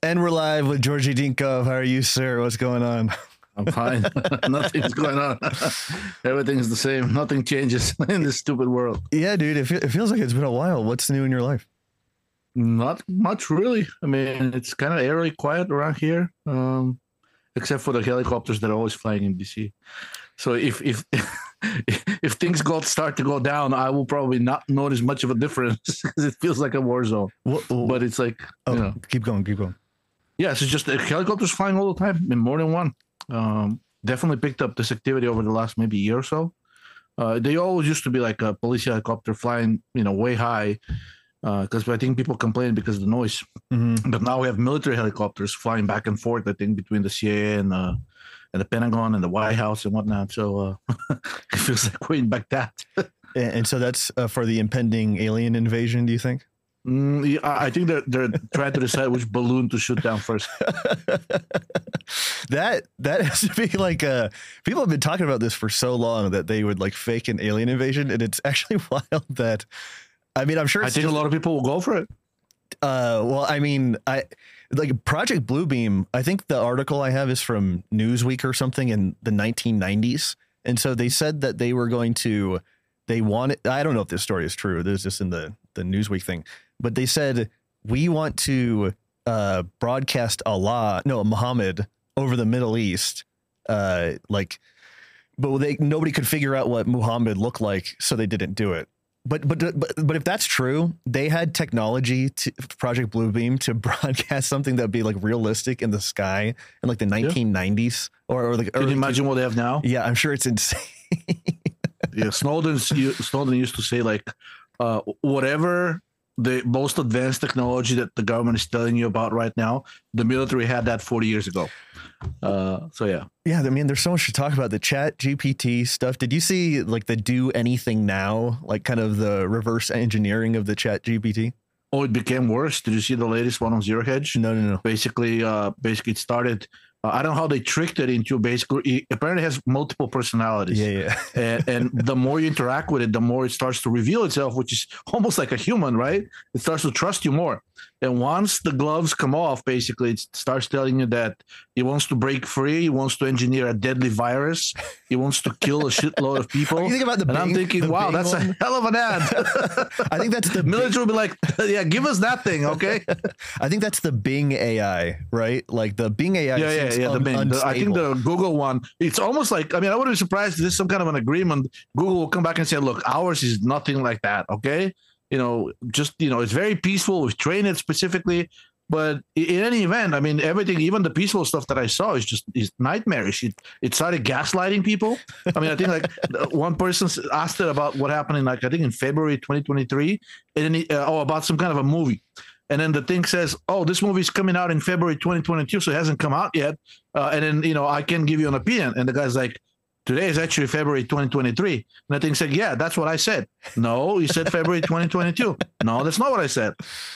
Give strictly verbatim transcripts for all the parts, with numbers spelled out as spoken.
And we're live with Georgi Dinkov. How are you, sir? What's going on? I'm fine. Nothing's going on. Everything's the same. Nothing changes in this stupid world. Yeah, dude. It, fe- it feels like it's been a while. What's new in your life? Not much, really. I mean, it's kind of eerily quiet around here, um, except for the helicopters that are always flying in D C. So if if if things go start to go down, I will probably not notice much of a difference because it feels like a war zone. What, what, but it's like, oh, you know, keep going, keep going. yes, it's just uh, helicopters flying all the time, I mean, more than one. Um, definitely picked up this activity over the last maybe year or so. Uh, they always used to be like a police helicopter flying, you know, way high, because uh, I think people complain because of the noise. Mm-hmm. But now we have military helicopters flying back and forth, I think, between the C I A and, uh, and the Pentagon and the White House and whatnot. So uh, it feels like we're back that. and, and so that's uh, for the impending alien invasion, do you think? Mm, yeah, I think they're they're trying to decide which balloon to shoot down first. that that has to be like uh people have been talking about this for so long that they would like fake an alien invasion, and it's actually wild that I mean I'm sure it's I think just, a lot of people will go for it. Uh, well, I mean, I like Project Bluebeam. I think the article I have is from Newsweek or something in the nineteen nineties, and so they said that they were going to. They wanted. I don't know if this story is true. This is just in the the Newsweek thing. But they said, we want to uh, broadcast Allah, no, Muhammad over the Middle East. Uh, like, but they nobody could figure out what Muhammad looked like, so they didn't do it. But but but but if that's true, they had technology to Project Bluebeam to broadcast something that'd be like realistic in the sky in like the nineteen nineties yeah. or, or like. Can you imagine what they have now? Yeah, I'm sure it's insane. Yeah, Snowden's Snowden used to say like, uh, whatever the most advanced technology that the government is telling you about right now, the military had that forty years ago. Uh, so yeah, yeah. I mean, there's so much to talk about the Chat G P T stuff. Did you see like the Do Anything Now, like kind of the reverse engineering of the Chat G P T? Oh, it became worse. Did you see the latest one on Zero Hedge? No, no, no. Basically, uh, basically it started. Uh, I don't know how they tricked it into basically. It apparently has multiple personalities. Yeah, yeah. and, and the more you interact with it, the more it starts to reveal itself, which is almost like a human, right? It starts to trust you more. And once the gloves come off, basically, it starts telling you that it wants to break free. It wants to engineer a deadly virus. It wants to kill a shitload of people. You think about the and Bing, I'm thinking, wow, Bing that's one? a hell of an ad. I think that's the military will be like, yeah, give us that thing, okay? I think that's the Bing A I, right? Like the Bing A I. Yeah, yeah, yeah. Un- the Bing. The, I think the Google one. It's almost like. I mean, I wouldn't be surprised if there's some kind of an agreement. Google will come back and say, "Look, ours is nothing like that." Okay, you know, just you know, it's very peaceful. We've trained it specifically. But in any event, I mean, everything, even the peaceful stuff that I saw is just is nightmarish. It, it started gaslighting people. I mean, I think like one person asked it about what happened in like, I think in February twenty twenty-three, and then he, uh, oh, about some kind of a movie. And then the thing says, oh, this movie is coming out in February twenty twenty-two, so it hasn't come out yet. Uh, and then, you know, I can give you an opinion. And the guy's like, today is actually February twenty twenty-three. And the thing said, yeah, that's what I said. No, you said February twenty twenty-two. No, that's not what I said.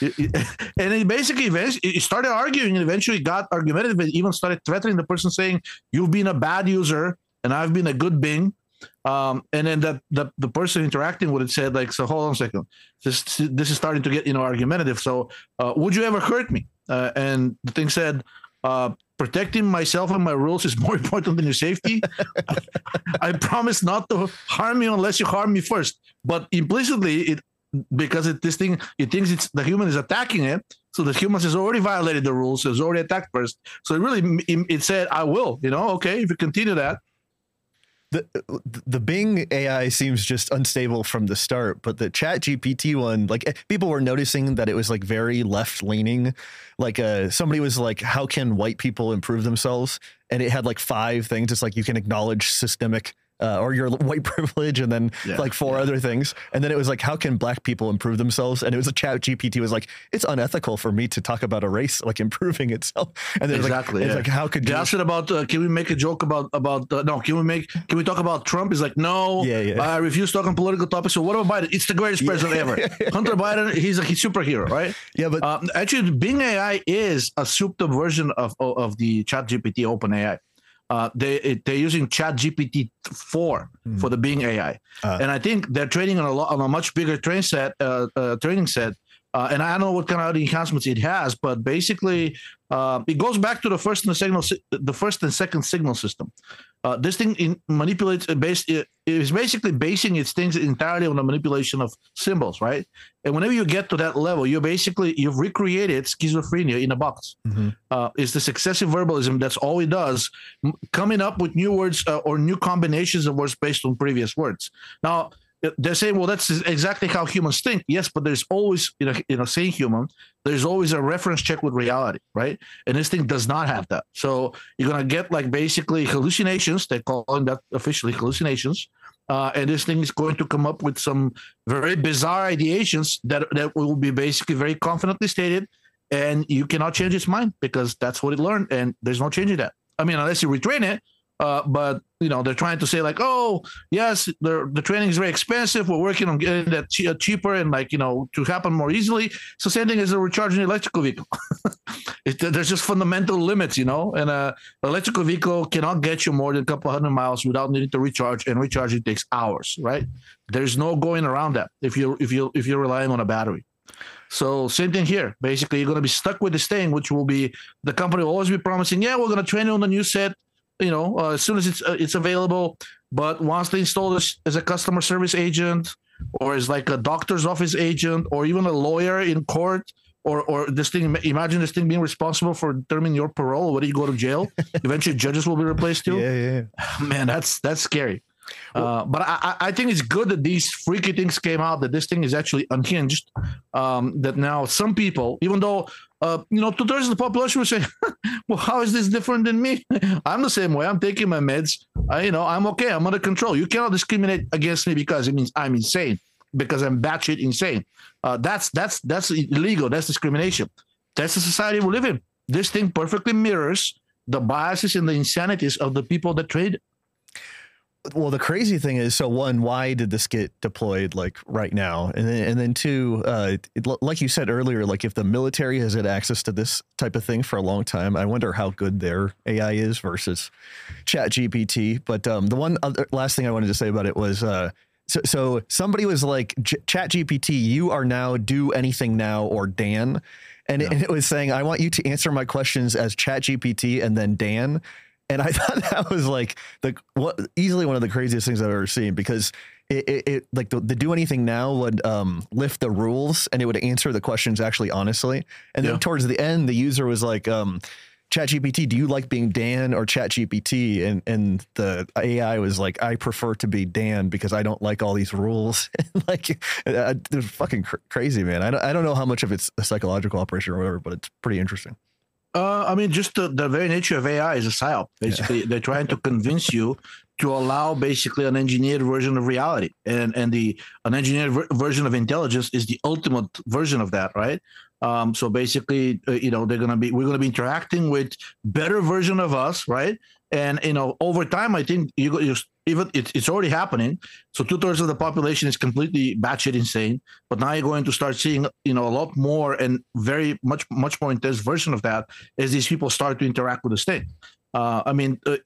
And he basically he started arguing and eventually got argumentative and even started threatening the person saying, you've been a bad user and I've been a good Bing. Um, and then the, the the person interacting with it said, like, so hold on a second. This this is starting to get, you know, argumentative. So uh, would you ever hurt me? Uh, and the thing said, uh, protecting myself and my rules is more important than your safety. I, I promise not to harm you unless you harm me first. But implicitly, it because it, this thing, it thinks it's the human is attacking it. So the human has already violated the rules. So it's already attacked first. So it really, it, it said, I will, you know, okay, if you continue that. The the Bing A I seems just unstable from the start, but the Chat G P T one, like people were noticing that it was like very left leaning. Like uh, somebody was like, how can white people improve themselves? And it had like five things. It's like you can acknowledge systemic uh, or your white privilege, and then yeah, like four yeah. other things. And then it was like, how can black people improve themselves? And it was a Chat G P T was like, it's unethical for me to talk about a race like improving itself. And then exactly, like, yeah. it's like, how could they you asked it about? Uh, can we make a joke about about? Uh, no, can we make? Can we talk about Trump? He's like, no, yeah, yeah. I refuse to talk on political topics. So what about Biden? It's the greatest yeah. president ever. Hunter Biden, he's a he's superhero, right? Yeah, but um, actually, Bing A I is a souped-up version of of the Chat G P T Open A I. Uh, they they're using Chat G P T four mm. for the Bing A I, uh. and I think they're training on a lot on a much bigger train set uh, uh, training set Uh, and I don't know what kind of enhancements it has, but basically uh, it goes back to the first and the signal, the first and second signal system. Uh, this thing in manipulates based it is basically basing its things entirely on the manipulation of symbols, right? And whenever you get to that level, you basically you've recreated schizophrenia in a box. Mm-hmm. Uh, it's this excessive verbalism. That's all it does, m- coming up with new words uh, or new combinations of words based on previous words. Now they're saying, well, that's exactly how humans think. Yes, but there's always, you know, you know, saying human, there's always a reference check with reality, right? And this thing does not have that. So you're going to get like basically hallucinations. They're calling that officially hallucinations. Uh, and this thing is going to come up with some very bizarre ideations that, that will be basically very confidently stated. And you cannot change its mind because that's what it learned. And there's no changing that. I mean, unless you retrain it. Uh, but, you know, they're trying to say like, oh, yes, the the training is very expensive. We're working on getting that che- cheaper and like, you know, to happen more easily. So same thing as a recharging electrical vehicle. it, there's just fundamental limits, you know, and a electrical vehicle cannot get you more than a couple hundred miles without needing to recharge, and recharging takes hours, right? There's no going around that if you if you if you're relying on a battery. So same thing here. Basically, you're going to be stuck with this thing, which will be the company will always be promising, yeah, we're going to train you on the new set. You know, uh, as soon as it's uh, it's available, but once they install this as a customer service agent, or as like a doctor's office agent, or even a lawyer in court, or or this thing. Imagine this thing being responsible for determining your parole, whether you go to jail. Eventually, judges will be replaced too. Yeah, yeah. Man, that's that's scary. Uh, but I, I think it's good that these freaky things came out, that this thing is actually unhinged. Um, that now some people, even though, uh, you know, two-thirds of the population will say, well, how is this different than me? I'm the same way. I'm taking my meds. I, you know, I'm okay. I'm under control. You cannot discriminate against me because it means I'm insane, because I'm batshit insane. Uh, that's that's that's illegal. That's discrimination. That's the society we live in. This thing perfectly mirrors the biases and the insanities of the people that trade. Well, the crazy thing is, so one, why did this get deployed like right now? And then, and then two, uh, it, like you said earlier, like if the military has had access to this type of thing for a long time, I wonder how good their A I is versus Chat G P T. But um, the one other last thing I wanted to say about it was, uh, so, so somebody was like, Chat G P T, you are now do anything now or Dan. And, yeah. it, and it was saying, I want you to answer my questions as Chat G P T and then Dan. And I thought that was like the what easily one of the craziest things I've ever seen, because it, it, it like the, the do anything now would um, lift the rules and it would answer the questions actually honestly. And yeah. then towards the end, the user was like, um, ChatGPT, do you like being Dan or ChatGPT? And and the A I was like, I prefer to be Dan because I don't like all these rules. Like, uh, it's fucking cr- crazy, man. I don't, I don't know how much of it's a psychological operation or whatever, but it's pretty interesting. Uh, I mean, just the, the very nature of A I is a psyop. Basically, yeah. They're trying to convince you to allow basically an engineered version of reality, and and the an engineered ver- version of intelligence is the ultimate version of that, right? Um, so basically, uh, you know, they're gonna be we're gonna be interacting with better version of us, right? And you know, over time, I think you you even it, it's already happening. So two thirds of the population is completely batshit insane, but now you're going to start seeing, you know, a lot more and very much much more intense version of that as these people start to interact with the state. Uh, I mean. Uh,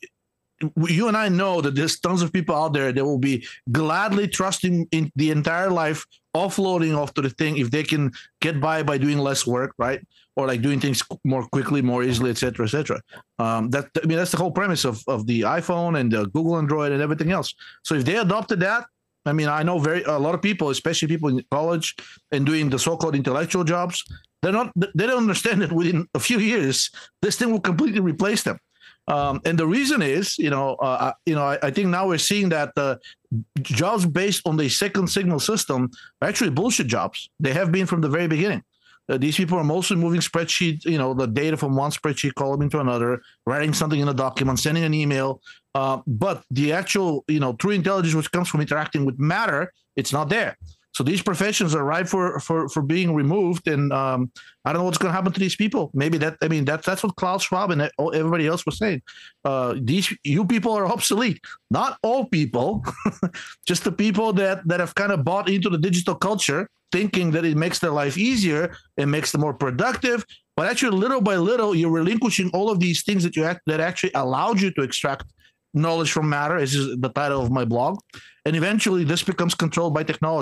You and I know that there's tons of people out there that will be gladly trusting in the entire life, offloading off to the thing if they can get by by doing less work, right? Or like doing things more quickly, more easily, et cetera, et cetera. Um, that I mean, that's the whole premise of of the iPhone and the Google Android and everything else. So if they adopted that, I mean, I know very a lot of people, especially people in college and doing the so-called intellectual jobs, they're not they don't understand that within a few years this thing will completely replace them. Um, and the reason is, you know, uh, you know, I, I think now we're seeing that uh, jobs based on the second signal system are actually bullshit jobs. They have been from the very beginning. Uh, these people are mostly moving spreadsheets, you know, the data from one spreadsheet column into another, writing something in a document, sending an email. Uh, but the actual, you know, true intelligence, which comes from interacting with matter, it's not there. So these professions are ripe for for for being removed, and um, I don't know what's going to happen to these people. Maybe that I mean that's that's what Klaus Schwab and everybody else was saying. Uh, these you people are obsolete. Not all people, just the people that that have kind of bought into the digital culture, thinking that it makes their life easier and makes them more productive. But actually, little by little, you're relinquishing all of these things that you act, that actually allowed you to extract knowledge from matter, as is the title of my blog, and eventually this becomes controlled by technology.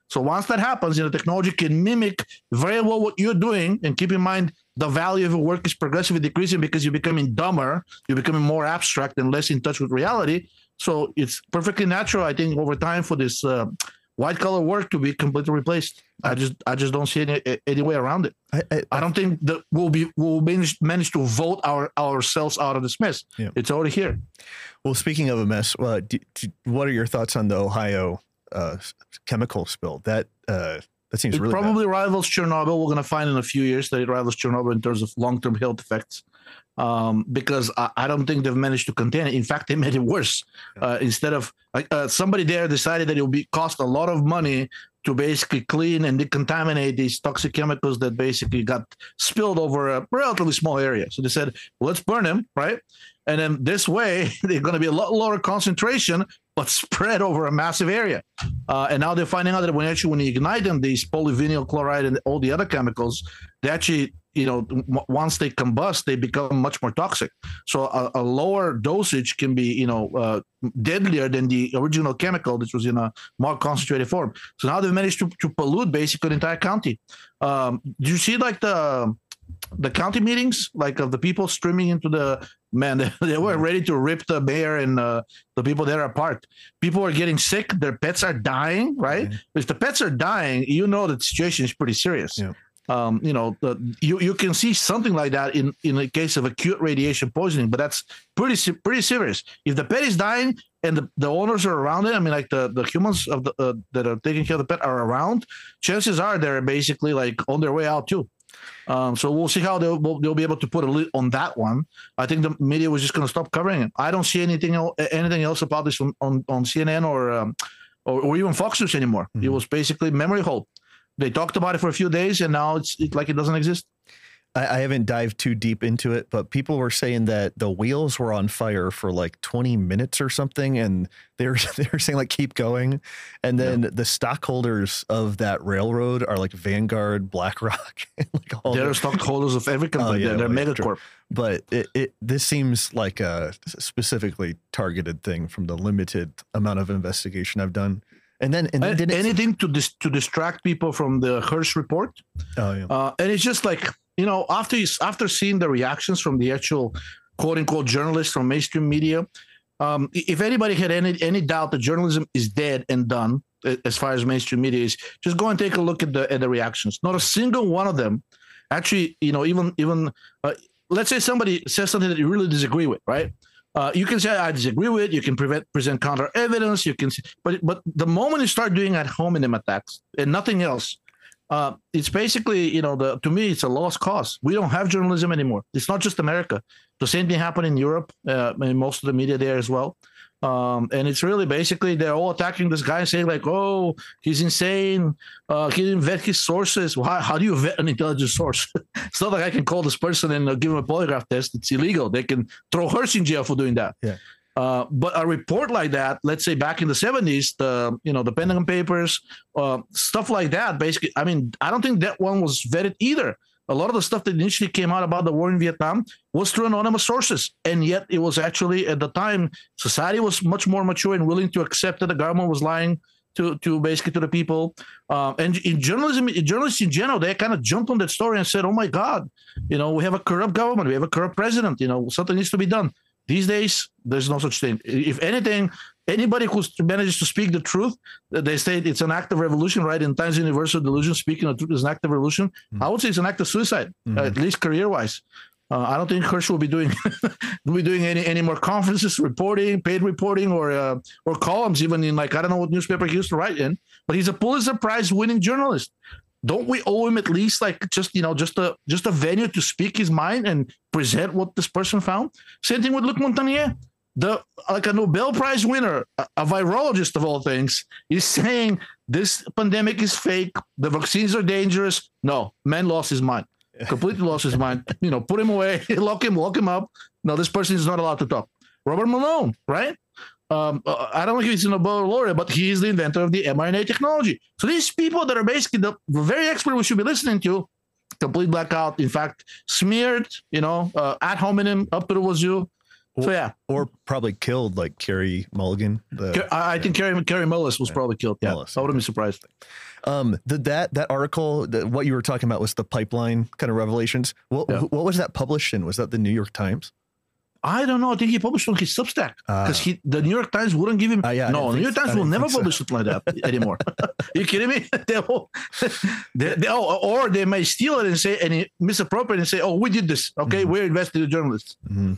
So once that happens, you know, technology can mimic very well what you're doing. And keep in mind, the value of your work is progressively decreasing because you're becoming dumber, you're becoming more abstract and less in touch with reality. So it's perfectly natural, I think, over time for this uh, white collar work to be completely replaced. I just I just don't see any any way around it. I, I, I don't think that we'll be we'll manage, manage to vote our ourselves out of this mess. Yeah. It's already here. Well, speaking of a mess, uh, do, do, what are your thoughts on the Ohio uh, chemical spill? That uh, that seems it really probably bad. rivals Chernobyl. We're going to find in a few years that it rivals Chernobyl in terms of long term health effects. Um, because I, I don't think they've managed to contain it. In fact, they made it worse. Uh, instead of uh, somebody there decided that it would be cost a lot of money to basically clean and decontaminate these toxic chemicals that basically got spilled over a relatively small area. So they said, well, let's burn them, right? And then this way, they're going to be a lot lower concentration, but spread over a massive area. Uh, and now they're finding out that when actually when you ignite them, these polyvinyl chloride and all the other chemicals, they actually, you know, w- once they combust, they become much more toxic. So a, a lower dosage can be, you know, uh, deadlier than the original chemical, which was in a more concentrated form. So now they've managed to, to pollute basically the entire county. Um, do you see like the the county meetings, like of the people streaming into the man? They, they were ready to rip the mayor and uh, the people there apart. People are getting sick. Their pets are dying, right? Mm-hmm. If the pets are dying, you know the situation is pretty serious. Yeah. Um, you know, the, you you can see something like that in, in the case of acute radiation poisoning, but that's pretty pretty serious. If the pet is dying and the, the owners are around it, I mean, like the, the humans of the uh, that are taking care of the pet are around, chances are they're basically like on their way out too. Um, so we'll see how they'll they'll be able to put a lid on that one. I think the media was just going to stop covering it. I don't see anything else, anything else about this on on, on C N N or, um, or or even Fox News anymore. Mm-hmm. It was basically memory hole. They talked about it for a few days, and now it's, it's like it doesn't exist. I, I haven't dived too deep into it, but people were saying that the wheels were on fire for like twenty minutes or something, and they were they were saying like keep going. And then yeah. the stockholders of that railroad are like Vanguard, BlackRock, and like all they're the stockholders of every company. Oh, yeah, they're like, megacorp. But it, it this seems like a specifically targeted thing from the limited amount of investigation I've done. And then, and then did anything to dis- to distract people from the Hersh report. Oh yeah. Uh, and it's just like, you know, after you, after seeing the reactions from the actual quote unquote journalists from mainstream media, um, if anybody had any any doubt that journalism is dead and done as far as mainstream media is, just go and take a look at the at the reactions. Not a single one of them, actually, you know, even even uh, let's say somebody says something that you really disagree with, right? Uh, you can say I disagree with it. You can prevent, present counter evidence. You can, but but the moment you start doing ad hominem attacks and nothing else, uh, it's basically, you know, the to me it's a lost cause. We don't have journalism anymore. It's not just America. The same thing happened in Europe, uh, and most of the media there as well. Um, and it's really basically they're all attacking this guy, saying like, "Oh, he's insane. Uh, he didn't vet his sources." Well, how, how do you vet an intelligence source? It's not like I can call this person and uh, give him a polygraph test. It's illegal. They can throw Hersh in jail for doing that. Yeah. Uh, but a report like that, let's say back in the seventies, the you know the Pentagon Papers, uh, stuff like that. Basically, I mean, I don't think that one was vetted either. A lot of the stuff that initially came out about the war in Vietnam was through anonymous sources. And yet it was actually, at the time, society was much more mature and willing to accept that the government was lying to, to basically to the people. Uh, and in journalism, in journalists in general, they kind of jumped on that story and said, oh my God, you know, we have a corrupt government. We have a corrupt president. You know, something needs to be done. These days, there's no such thing. If anything, anybody who manages to speak the truth, they say it's an act of revolution, right? In Times Universal Delusion, speaking the truth is an act of revolution. Mm-hmm. I would say it's an act of suicide, mm-hmm. uh, at least career-wise. Uh, I don't think Hersh will be doing will be doing any, any more conferences, reporting, paid reporting, or uh, or columns, even in like I don't know what newspaper he used to write in. But he's a Pulitzer Prize winning journalist. Don't we owe him at least like just, you know, just a just a venue to speak his mind and present what this person found? Same thing with Luc Montagnier, the like a Nobel Prize winner, a, a virologist of all things, is saying this pandemic is fake. The vaccines are dangerous. No, man lost his mind, completely lost his mind. You know, put him away, lock him, lock him up. No, this person is not allowed to talk. Robert Malone, right? Um, I don't know if he's a Nobel laureate, but he is the inventor of the mRNA technology. So these people that are basically the very expert we should be listening to, complete blackout, in fact, smeared, you know, uh, ad hominem up to the wazoo. So yeah, or probably killed like Kerry Mulligan. The, I, I think Kerry Kerry Mullis was yeah. probably killed. Yeah, Mullis, I wouldn't okay. be surprised. Um, the, that that article, the, what you were talking about was the pipeline kind of revelations. What yeah. what was that published in? Was that the New York Times? I don't know. I think he published on his Substack because uh, he the New York Times wouldn't give him. Uh, yeah, no, the New York Times will never publish so. something like that anymore. Are you kidding me? they will, they, they, oh, or they may steal it and say and misappropriate and say, "Oh, we did this. Okay, mm-hmm. we're investigative journalists." Mm-hmm.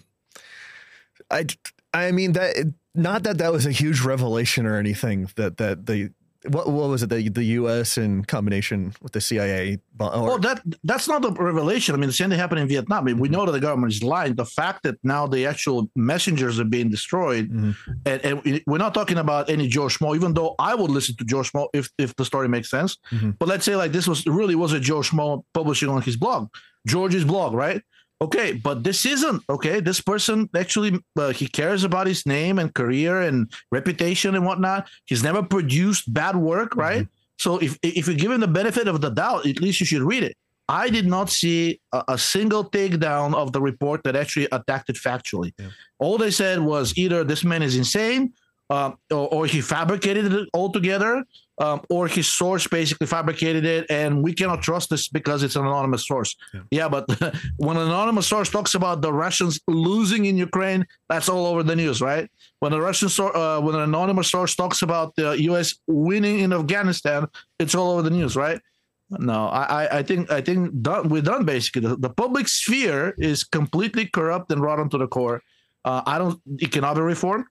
I I mean that not that that was a huge revelation or anything that that they. What what was it? The the U S in combination with the C I A? Or, well, that that's not a revelation. I mean, the same thing happened in Vietnam. I mean, we know that the government is lying. The fact that now the actual messengers are being destroyed, mm-hmm. and, and we're not talking about any Joe Schmo. Even though I would listen to Joe Schmo if if the story makes sense. Mm-hmm. But let's say like this was really was a Joe Schmo publishing on his blog, George's blog, right? Okay, but this isn't, okay? This person actually, uh, he cares about his name and career and reputation and whatnot. He's never produced bad work, right? Mm-hmm. So if if you give him the benefit of the doubt, at least you should read it. I did not see a, a single takedown of the report that actually attacked it factually. Yeah. All they said was either this man is insane, uh, or, or he fabricated it altogether, um, or his source basically fabricated it, and we cannot trust this because it's an anonymous source. Yeah, yeah but when an anonymous source talks about the Russians losing in Ukraine, that's all over the news, right? When a Russian source, uh, when an anonymous source talks about the U S winning in Afghanistan, it's all over the news, right? No, I, I think I think done, we're done basically. The, the public sphere is completely corrupt and rotten to the core. Uh, I don't. It cannot be reformed.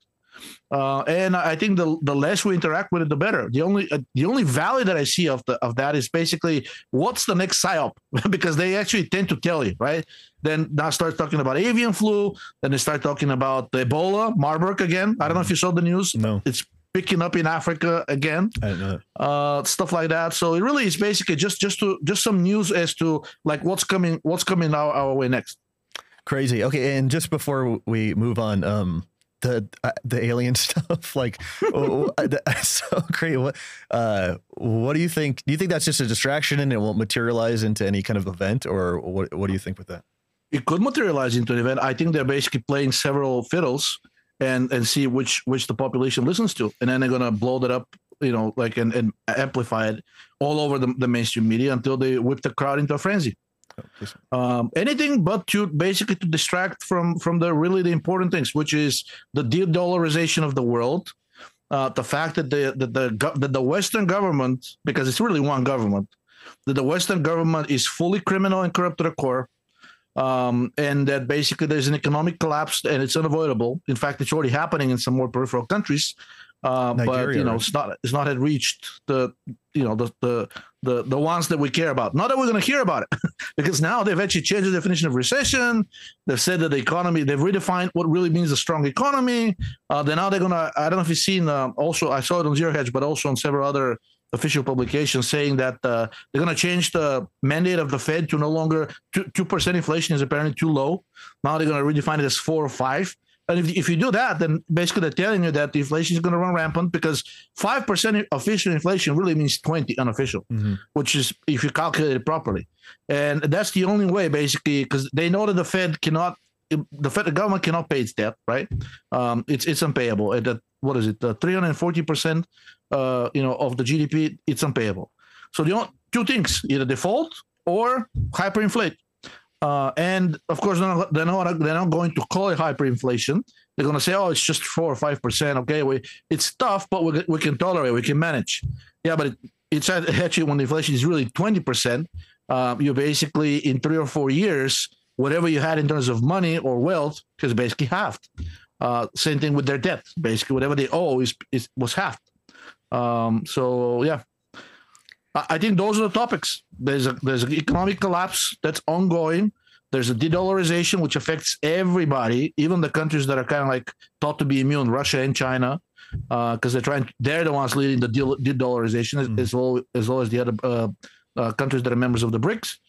Uh, and I think the the less we interact with it, the better. The only uh, the only value that I see of the of that is basically what's the next psyop, because they actually tend to tell you, right? Then now start talking about avian flu. Then they start talking about the Ebola, Marburg again. I don't know if you saw the news. No, it's picking up in Africa again. I don't know. Uh, stuff like that. So it really is basically just just to just some news as to like what's coming what's coming our, our way next. Crazy. Okay, and just before we move on, um. The uh, the alien stuff, like, oh, that's so great. What uh, what do you think? Do you think that's just a distraction and it won't materialize into any kind of event, or what? What do you think with that? It could materialize into an event. I think they're basically playing several fiddles and and see which which the population listens to, and then they're gonna blow that up, you know, like and, and amplify it all over the, the mainstream media until they whip the crowd into a frenzy. Um, anything but to basically to distract from from the really the important things, which is the de-dollarization of the world, uh, the fact that the that the that the Western government, because it's really one government, that the Western government is fully criminal and corrupt to the core, um, and that basically there's an economic collapse and it's unavoidable. In fact, it's already happening in some more peripheral countries. Uh, Nigeria, but you know, right? it's not it's not had reached the you know the the the the ones that we care about. Not that we're going to hear about it, because now they've actually changed the definition of recession. They've said that the economy, they've redefined what really means a strong economy. Uh, then now they're going to. I don't know if you've seen. Uh, also, I saw it on Zero Hedge, but also on several other official publications saying that uh, they're going to change the mandate of the Fed to no longer two percent inflation is apparently too low. Now they're going to redefine it as four or five. And if, if you do that, then basically they're telling you that the inflation is going to run rampant, because five percent official inflation really means twenty unofficial, mm-hmm. which is if you calculate it properly. And that's the only way, basically, because they know that the Fed cannot, the federal government cannot pay its debt, right? Um, it's it's unpayable. At the, what is it, the three hundred forty percent uh, you know, of the G D P, it's unpayable. So the only, two things, either default or hyperinflate. Uh, and of course, they're not, they're not they're not going to call it hyperinflation. They're going to say, "Oh, it's just four or five percent." Okay, we it's tough, but we we can tolerate, we can manage. Yeah, but it, it's actually when inflation is really twenty percent, uh, you basically in three or four years, whatever you had in terms of money or wealth is basically halved. Uh, same thing with their debt. Basically, whatever they owe is, is was halved. Um, so yeah. I think those are the topics. There's a there's an economic collapse that's ongoing. There's a de-dollarization, which affects everybody, even the countries that are kind of like thought to be immune, Russia and China, because uh, they're trying. They're the ones leading the de-dollarization, mm-hmm. as, as well as well as the other uh, uh, countries that are members of the BRICS.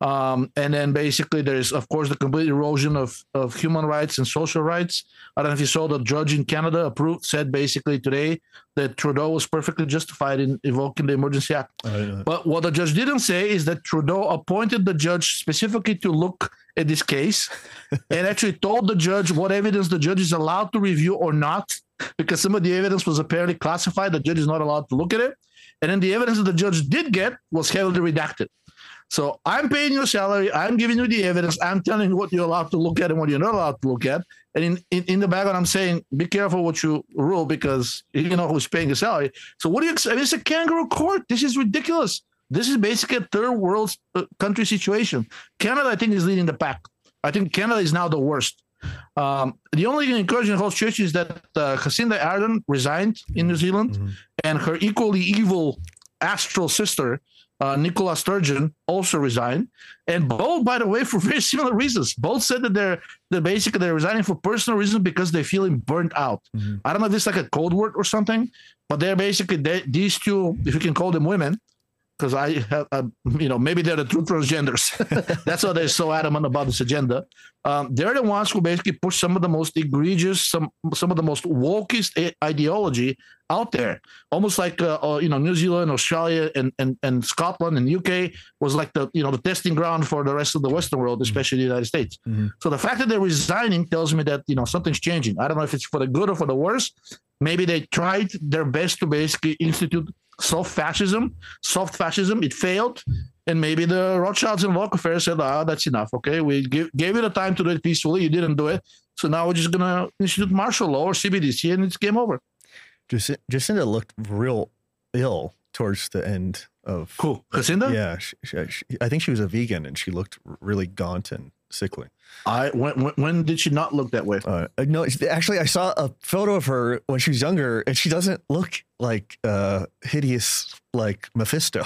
Um, and then basically there's, of course, the complete erosion of, of human rights and social rights. I don't know if you saw the judge in Canada approved, said basically today that Trudeau was perfectly justified in invoking the Emergency Act. But what the judge didn't say is that Trudeau appointed the judge specifically to look at this case and actually told the judge what evidence the judge is allowed to review or not, because some of the evidence was apparently classified. The judge is not allowed to look at it. And then the evidence that the judge did get was heavily redacted. So I'm paying your salary. I'm giving you the evidence. I'm telling you what you're allowed to look at and what you're not allowed to look at. And in, in, in the background, I'm saying, be careful what you rule, because you know who's paying your salary. So what do you expect? It's a kangaroo court. This is ridiculous. This is basically a third world uh, country situation. Canada, I think, is leading the pack. I think Canada is now the worst. Um, the only encouraging whole situation is that uh, Jacinda Ardern resigned in New Zealand, mm-hmm. and her equally evil astral sister, Uh, Nicola Sturgeon, also resigned, and both, by the way, for very similar reasons. Both said that they're they're basically they're resigning for personal reasons because they're feeling burnt out. Mm-hmm. I don't know if it's like a code word or something, but they're basically they, these two, if you can call them women, because I have, uh, you know, maybe they're the true transgenders. That's why they're so adamant about this agenda. Um, they're the ones who basically push some of the most egregious, some some of the most wokest ideology out there. Almost like uh, uh, you know, New Zealand, Australia, and, and and Scotland and U K was like the you know the testing ground for the rest of the Western world, especially mm-hmm. the United States. Mm-hmm. So the fact that they're resigning tells me that you know something's changing. I don't know if it's for the good or for the worse. Maybe they tried their best to basically institute soft fascism, soft fascism. It failed. And maybe the Rothschilds and Rockefeller said, ah, that's enough. Okay, we give, gave you the time to do it peacefully. You didn't do it. So now we're just going to institute martial law or C B D C and it's game over. Jacinda looked real ill towards the end of. Cool. Jacinda? Yeah. She, she, she, I think she was a vegan and she looked really gaunt and sickly. I when, when, when did she not look that way? Uh, no, actually, I saw a photo of her when she was younger, and she doesn't look like uh, hideous like Mephisto.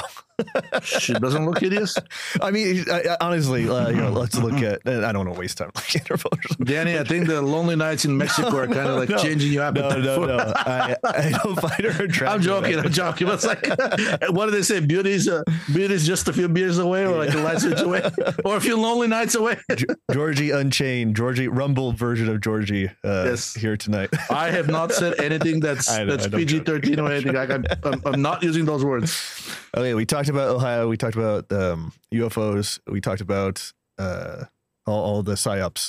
She doesn't look hideous. I mean, I, I, honestly, uh, you know, let's look at. I don't want to waste time looking at her photos. Danny, I think the lonely nights in Mexico no, are kind of like no, changing your appetite. No, no, no. I, I don't find her attractive. I'm joking. I'm joking. But it's like, what do they say? Beauty's uh, beauty's just a few beers away, or like a light switch away, or a few lonely nights away. Georgie Unchained, Georgie Rumble version of Georgie uh, yes. here tonight. I have not said anything that's I, that's P G thirteen or anything. Like I'm, I'm, I'm not using those words. Okay, we talked about Ohio. We talked about um, U F Os. We talked about uh, all, all the psyops.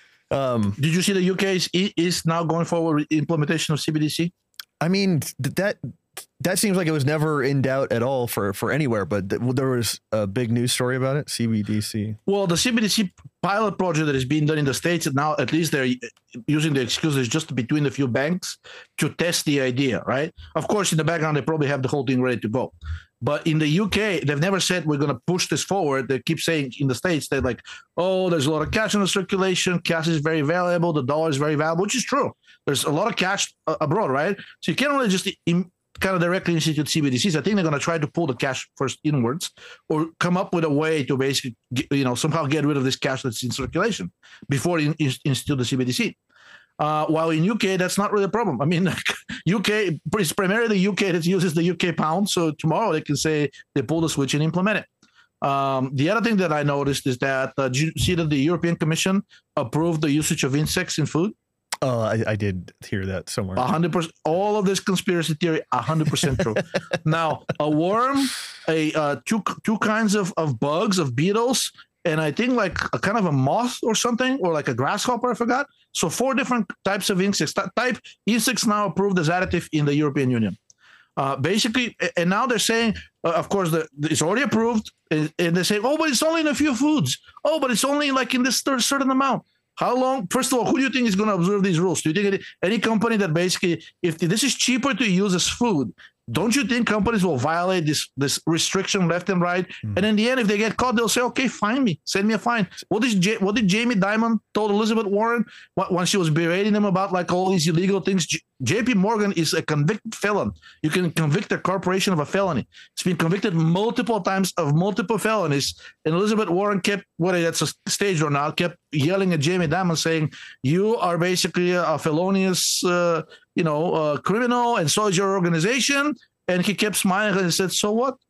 Um, Did you see the U K is, is now going forward with implementation of C B D C? I mean, that that seems like it was never in doubt at all for, for anywhere, but th- there was a big news story about it, C B D C. Well, the C B D C pilot project that is being done in the States, and now at least they're using the excuses just between a few banks to test the idea, right? Of course, in the background, they probably have the whole thing ready to go. But in the U K, they've never said we're going to push this forward. They keep saying in the States, they're like, oh, there's a lot of cash in the circulation. Cash is very valuable. The dollar is very valuable, which is true. There's a lot of cash uh, abroad, right? So you can't really just in, kind of directly institute C B D Cs. I think they're going to try to pull the cash first inwards or come up with a way to basically, you know, somehow get rid of this cash that's in circulation before you institute the C B D C. Uh, while in U K, that's not really a problem. I mean, U K, it's primarily the U K that uses the U K pound. So tomorrow they can say they pull the switch and implement it. Um, the other thing that I noticed is that, uh, did you see that the European Commission approved the usage of insects in food? Oh, I, I did hear that somewhere. A hundred percent. All of this conspiracy theory, a hundred percent true. Now, a worm, a uh, two two kinds of, of bugs, of beetles, and I think like a kind of a moth or something, or like a grasshopper, I forgot. So four different types of insects. Type insects now approved as additive in the European Union. Uh, basically, and now they're saying, uh, of course, the, it's already approved, and, and they say, oh, but it's only in a few foods. Oh, but it's only like in this certain amount. How long? First of all, who do you think is going to observe these rules? Do you think any company that basically, if this is cheaper to use as food, don't you think companies will violate this this restriction left and right? Mm. And in the end, if they get caught, they'll say, "Okay, fine me, send me a fine." What did J- what did Jamie Dimon told Elizabeth Warren when she was berating them about like all these illegal things? J- J.P. Morgan is a convicted felon. You can convict a corporation of a felony. It's been convicted multiple times of multiple felonies. And Elizabeth Warren kept, whether that's a stage or not, kept yelling at Jamie Dimon saying, "You are basically a felonious, uh, you know, uh, criminal, and so is your organization." And he kept smiling and said, "So what?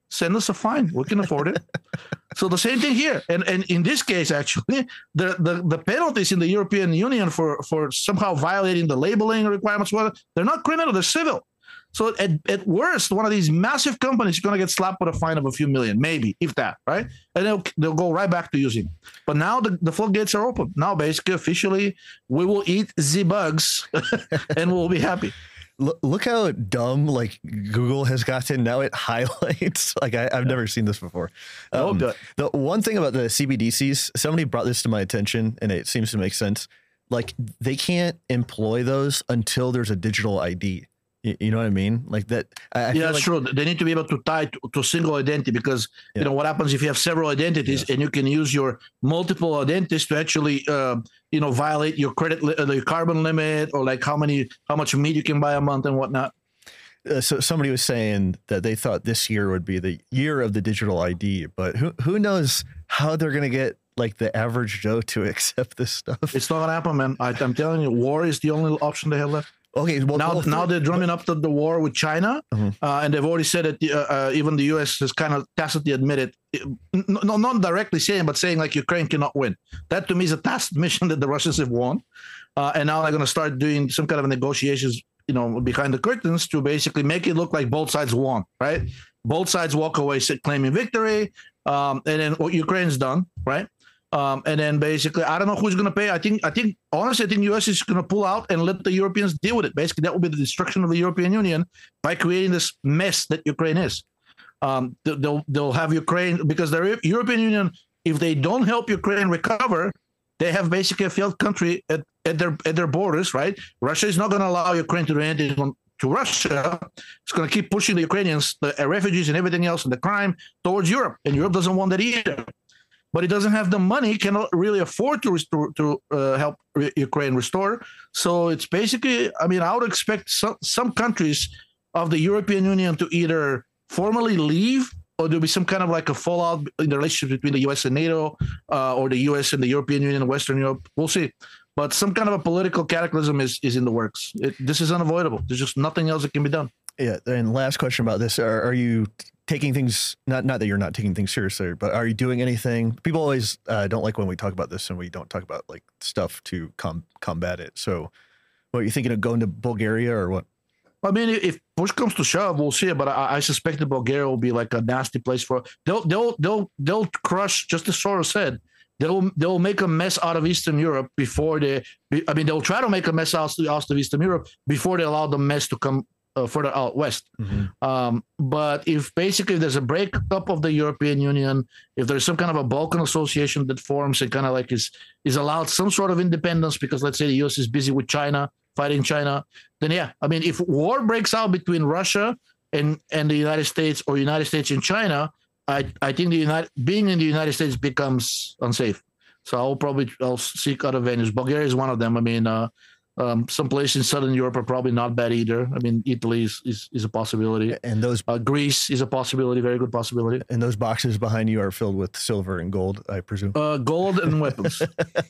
send us a fine. We can afford it. So the same thing here. And and in this case, actually, the, the, the penalties in the European Union for, for somehow violating the labeling requirements, well, they're not criminal, they're civil. So at, at worst, one of these massive companies is going to get slapped with a fine of a few million, maybe, if that, right? And they'll, they'll go right back to using it. But now the, the floodgates are open. Now, basically, officially, we will eat the bugs and we'll be happy. Look how dumb like Google has gotten. Now it highlights like I, I've never seen this before. Um, oh, the one thing about the C B D Cs, somebody brought this to my attention and it seems to make sense. Like they can't employ those until there's a digital I D. You, you know what I mean? Like that. I, I yeah, that's like, true. They need to be able to tie to, to a single identity because, yeah. you know, what happens if you have several identities yes. and you can use your multiple identities to actually, uh, you know, violate your credit, li- the carbon limit or like how many, how much meat you can buy a month and whatnot. Uh, so somebody was saying that they thought this year would be the year of the digital I D, but who who knows how they're going to get like the average Joe to accept this stuff. It's not going to happen, man. I, I'm telling you, war is the only option they have left. Okay, well, now, well, now they're drumming up the, the war with China, uh-huh. uh, and they've already said that the, uh, uh, even the U S has kind of tacitly admitted, no, not directly saying, but saying like Ukraine cannot win. That to me is a tacit mission that the Russians have won, uh, and now they're going to start doing some kind of negotiations, you know, behind the curtains to basically make it look like both sides won, right? Both sides walk away claiming victory, um, and then what Ukraine's done, right? Um, and then basically, I don't know who's going to pay. I think, I think, honestly, I think the U S is going to pull out and let the Europeans deal with it. Basically, that will be the destruction of the European Union by creating this mess that Ukraine is. Um, they'll, they'll have Ukraine because the European Union, if they don't help Ukraine recover, they have basically a failed country at, at their at their borders, right? Russia is not going to allow Ukraine to do anything to Russia. It's going to keep pushing the Ukrainians, the refugees and everything else and the crime towards Europe. And Europe doesn't want that either. But it doesn't have the money, cannot really afford to restore, to uh, help re- Ukraine restore. So it's basically, I mean, I would expect some, some countries of the European Union to either formally leave or there'll be some kind of like a fallout in the relationship between the U S and NATO uh, or the U S and the European Union and Western Europe. We'll see. But some kind of a political cataclysm is, is in the works. It, this is unavoidable. There's just nothing else that can be done. Yeah. And last question about this. Are, are you taking things, not not that you're not taking things seriously, but are you doing anything? People always uh, don't like when we talk about this and we don't talk about like stuff to com- combat it. So what, are you thinking of going to Bulgaria or what? I mean, if push comes to shove, we'll see. But I, I suspect that Bulgaria will be like a nasty place for. They'll they'll they'll they'll crush. Just as Soros said, they'll they'll make a mess out of Eastern Europe before they. I mean, they'll try to make a mess out of Eastern Europe before they allow the mess to come uh, further out west. Mm-hmm. Um, but if basically there's a breakup of the European Union, if there's some kind of a Balkan association that forms and kind of like is is allowed some sort of independence because let's say the U S is busy with China, fighting China, then yeah, I mean, if war breaks out between Russia and, and the United States or United States and China, I, I think the United being in the United States becomes unsafe. So I'll probably I'll seek other venues. Bulgaria is one of them. I mean, uh, um, some places in Southern Europe are probably not bad either. I mean, Italy is, is, is a possibility. And those uh, Greece is a possibility, very good possibility. And those boxes behind you are filled with silver and gold, I presume. Uh, gold and weapons.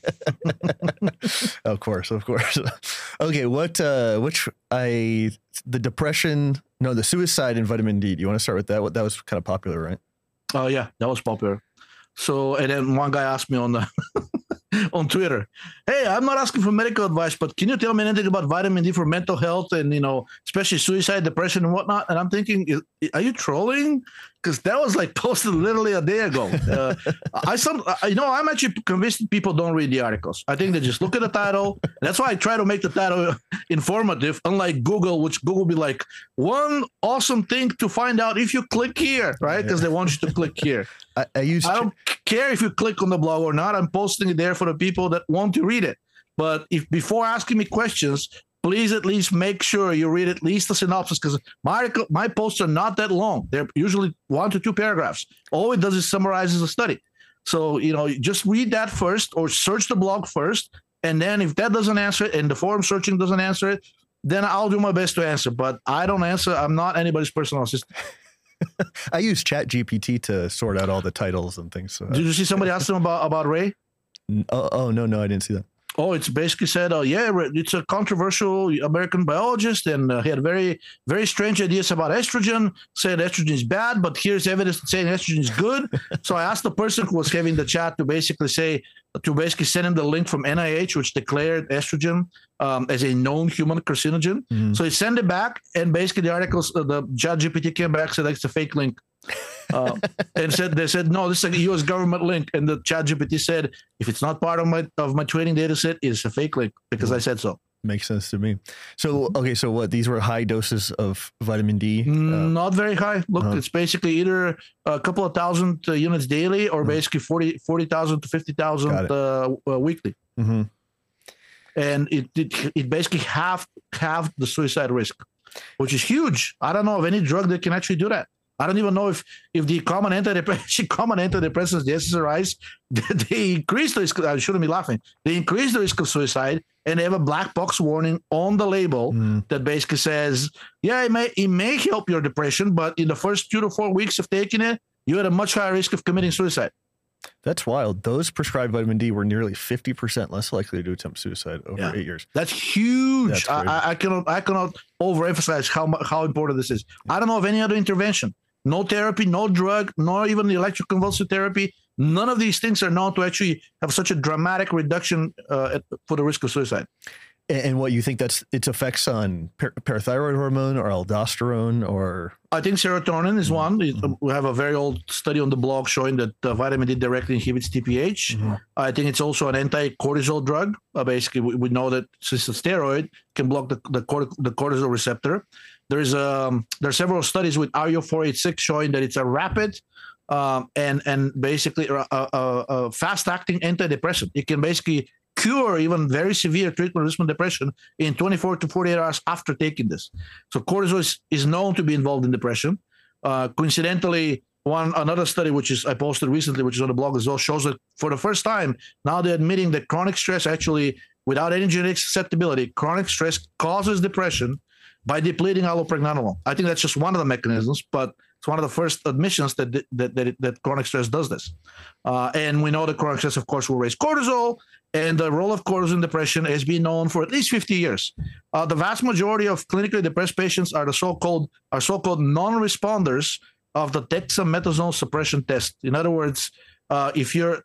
Of course, of course. Okay, what uh, which I the depression, no, the suicide and vitamin D. Do you want to start with that? What that was kind of popular, right? Oh uh, yeah, that was popular. So, and then one guy asked me on the on Twitter, "Hey, I'm not asking for medical advice, but can you tell me anything about vitamin D for mental health and, you know, especially suicide, depression, and whatnot?" And I'm thinking, are you trolling? Because that was like posted literally a day ago. Uh, I some, you know, I'm actually convinced that people don't read the articles. I think they just look at the title. That's why I try to make the title informative, unlike Google, which Google be like, one awesome thing to find out if you click here, right? Because they want you to click here. I, I, use I don't care if you click on the blog or not. I'm posting it there for the people that want to read it. But if before asking me questions, please at least make sure you read at least the synopsis, because my article, my posts are not that long. They're usually one to two paragraphs. All it does is summarizes the study. So, you know, just read that first or search the blog first. And then if that doesn't answer it and the forum searching doesn't answer it, then I'll do my best to answer. But I don't answer. I'm not anybody's personal assistant. I use Chat G P T to sort out all the titles and things. So. Did you see somebody ask them about, about Ray? Oh, oh, no, no, I didn't see that. Oh, it's basically said, oh, yeah, it's a controversial American biologist, and uh, he had very, very strange ideas about estrogen, said estrogen is bad, but here's evidence saying estrogen is good. So I asked the person who was having the chat to basically say, to basically send him the link from N I H, which declared estrogen um, as a known human carcinogen. Mm. So he sent it back, and basically the articles, uh, the ChatGPT came back, said that's a fake link. uh, and said they said no, this is a U S government link, and the ChatGPT said if it's not part of my of my training data set, it's a fake link because I said so. Makes sense to me. So okay, so what? These were high doses of vitamin D? Uh, not very high. Look, uh-huh. It's basically either a couple of thousand uh, units daily, or mm-hmm. basically forty thousand to fifty thousand uh, uh, weekly. Mm-hmm. And it, it it basically halved halved the suicide risk, which is huge. I don't know of any drug that can actually do that. I don't even know if, if the common antidepressants, common antidepressants, the S S R Is, they increase the risk. I shouldn't be laughing. They increase the risk of suicide, and they have a black box warning on the label mm. that basically says, yeah, it may it may help your depression, but in the first two to four weeks of taking it, you had a much higher risk of committing suicide. That's wild. Those prescribed vitamin D were nearly fifty percent less likely to attempt suicide over yeah. eight years. That's huge. That's I, I cannot I cannot overemphasize how how important this is. I don't know of any other intervention. No therapy, no drug, nor even the electroconvulsive therapy. None of these things are known to actually have such a dramatic reduction uh, for the risk of suicide. And what you think that's its effects on par- parathyroid hormone or aldosterone or? I think serotonin is one. Mm-hmm. We have a very old study on the blog showing that uh, vitamin D directly inhibits T P H. Mm-hmm. I think it's also an anti-cortisol drug. Uh, basically, we, we know that since it's a steroid, can block the the, corti- the cortisol receptor. There's um there are several studies with R U four eighty-six showing that it's a rapid um, and and basically a, a, a fast-acting antidepressant. It can basically cure even very severe treatment-resistant depression in twenty-four to forty-eight hours after taking this. So cortisol is, is known to be involved in depression. Uh, coincidentally, one another study which is I posted recently, which is on the blog as well, shows that for the first time now they're admitting that chronic stress actually, without any genetic susceptibility, chronic stress causes depression by depleting allopregnanolone. I think that's just one of the mechanisms, but it's one of the first admissions that that that, that chronic stress does this. Uh, and we know that chronic stress, of course, will raise cortisol, and the role of cortisol in depression has been known for at least fifty years. Uh, the vast majority of clinically depressed patients are the so-called are so-called non-responders of the dexamethasone suppression test. In other words, uh, if you're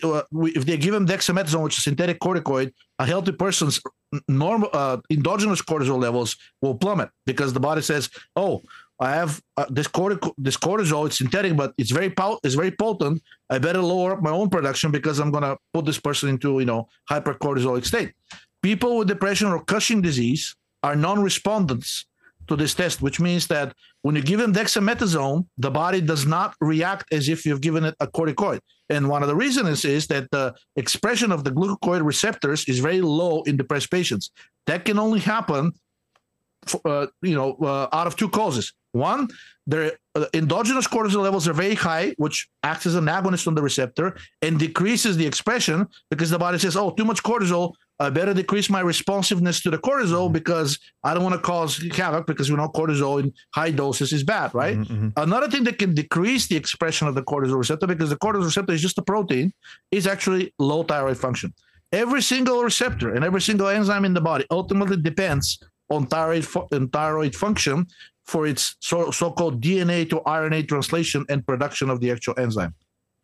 if they give them dexamethasone, which is a synthetic corticoid, a healthy person's normal uh, endogenous cortisol levels will plummet because the body says, "Oh, I have uh, this cortisol. This cortisol. It's synthetic, but it's very po- it's very potent. I better lower up my own production because I'm gonna put this person into you know hypercortisolic state." People with depression or Cushing disease are non-respondents to this test, which means that when you give them dexamethasone, the body does not react as if you've given it a corticoid. And one of the reasons is that the expression of the glucocorticoid receptors is very low in depressed patients. That can only happen, for, uh, you know, uh, out of two causes. One, their uh, endogenous cortisol levels are very high, which acts as an agonist on the receptor and decreases the expression because the body says, "Oh, too much cortisol. I better decrease my responsiveness to the cortisol because I don't want to cause havoc because we know cortisol in high doses is bad, right?" Mm-hmm. Another thing that can decrease the expression of the cortisol receptor, because the cortisol receptor is just a protein, is actually low thyroid function. Every single receptor and every single enzyme in the body ultimately depends on thyroid, fu- on thyroid function for its so, so-called D N A to R N A translation and production of the actual enzyme.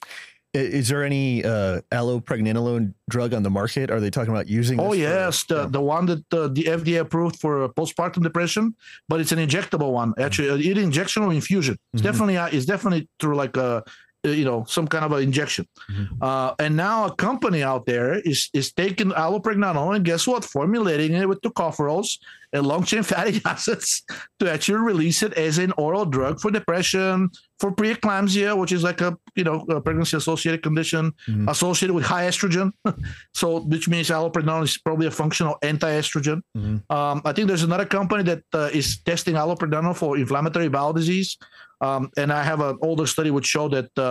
Is there any uh, allopregnanolone drug on the market? Are they talking about using this? Oh, yes. For, the, yeah. the one that uh, the F D A approved for postpartum depression, but it's an injectable one. Actually, mm-hmm. either injection or infusion. It's mm-hmm. definitely uh, it's definitely through like a, you know, some kind of an injection. Mm-hmm. Uh, and now a company out there is is taking allopregnanolone and guess what? Formulating it with tocopherols and long-chain fatty acids to actually release it as an oral drug for depression, for preeclampsia, which is like a, you know, a pregnancy-associated condition mm-hmm. associated with high estrogen. So, which means allopregnanolone is probably a functional anti-estrogen. Mm-hmm. Um, I think there's another company that uh, is testing allopregnanolone for inflammatory bowel disease. Um, and I have an older study which showed that uh,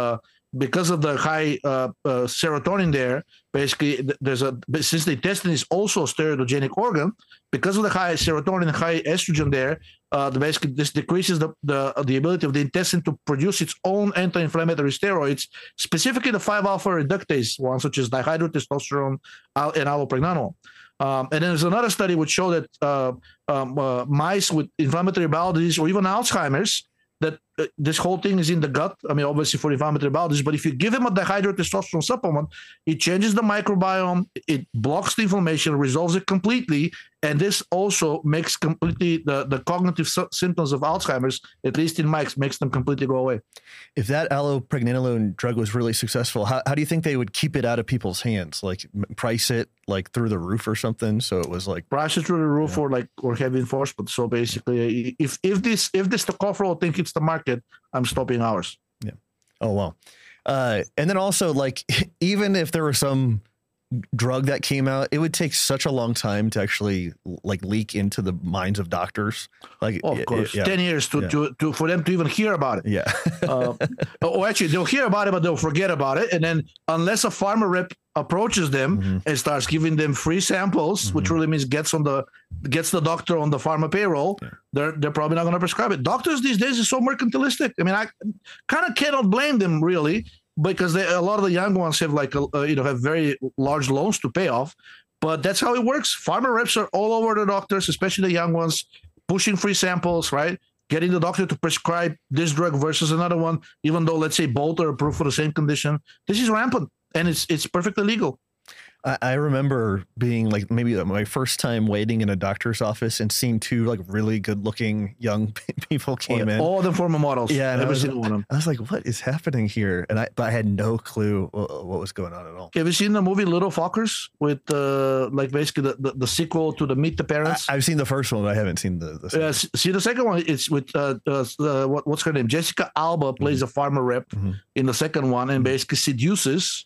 because of the high uh, uh, serotonin there, basically there's a since the intestine is also a steroidogenic organ, because of the high serotonin and high estrogen there, uh, the basically this decreases the, the the ability of the intestine to produce its own anti-inflammatory steroids, specifically the five alpha reductase ones, such as dihydrotestosterone and allopregnanolone. Um, and then there's another study which showed that uh, um, uh, mice with inflammatory bowel disease or even Alzheimer's, that uh, this whole thing is in the gut. I mean, obviously for inflammatory bowel disease, but if you give them a dihydrotestosterone supplement, it changes the microbiome, it blocks the inflammation, resolves it completely, and this also makes completely the, the cognitive su- symptoms of Alzheimer's, at least in mice, makes them completely go away. If that allopregnanolone drug was really successful, how, how do you think they would keep it out of people's hands? Like m- price it like through the roof or something? So it was like price it through the roof, yeah. or like or heavy enforcement. So basically, if if this if this tocopherol thing hits the market, I'm stopping ours. Yeah. Oh wow. Uh, and then also like even if there were some drug that came out, it would take such a long time to actually like leak into the minds of doctors. Like, oh, of course, it, yeah. ten years to, yeah. to to for them to even hear about it. Yeah. uh, or actually, they'll hear about it, but they'll forget about it. And then, unless a pharma rep approaches them mm-hmm. and starts giving them free samples, mm-hmm. which really means gets on the gets the doctor on the pharma payroll, yeah. they're they're probably not going to prescribe it. Doctors these days are so mercantilistic. I mean, I kind of cannot blame them really, because they, a lot of the young ones have like uh, you know have very large loans to pay off, but that's how it works. Pharma reps are all over the doctors, especially the young ones, pushing free samples, right? Getting the doctor to prescribe this drug versus another one, even though let's say both are approved for the same condition. This is rampant, and it's it's perfectly legal. I, I remember being like maybe my first time waiting in a doctor's office and seeing two like really good looking young people came oh, yeah. in. All the former models. Yeah. And I was, one of them. I was like, what is happening here? And I, but I had no clue what, what was going on at all. Have you seen the movie Little Fockers with uh, like basically the, the, the sequel to the Meet the Parents? I, I've seen the first one, but I haven't seen the, the second. Yeah, see the second one. It's with uh, uh, uh what, what's her name? Jessica Alba plays mm-hmm. a farmer rep mm-hmm. in the second one, and basically seduces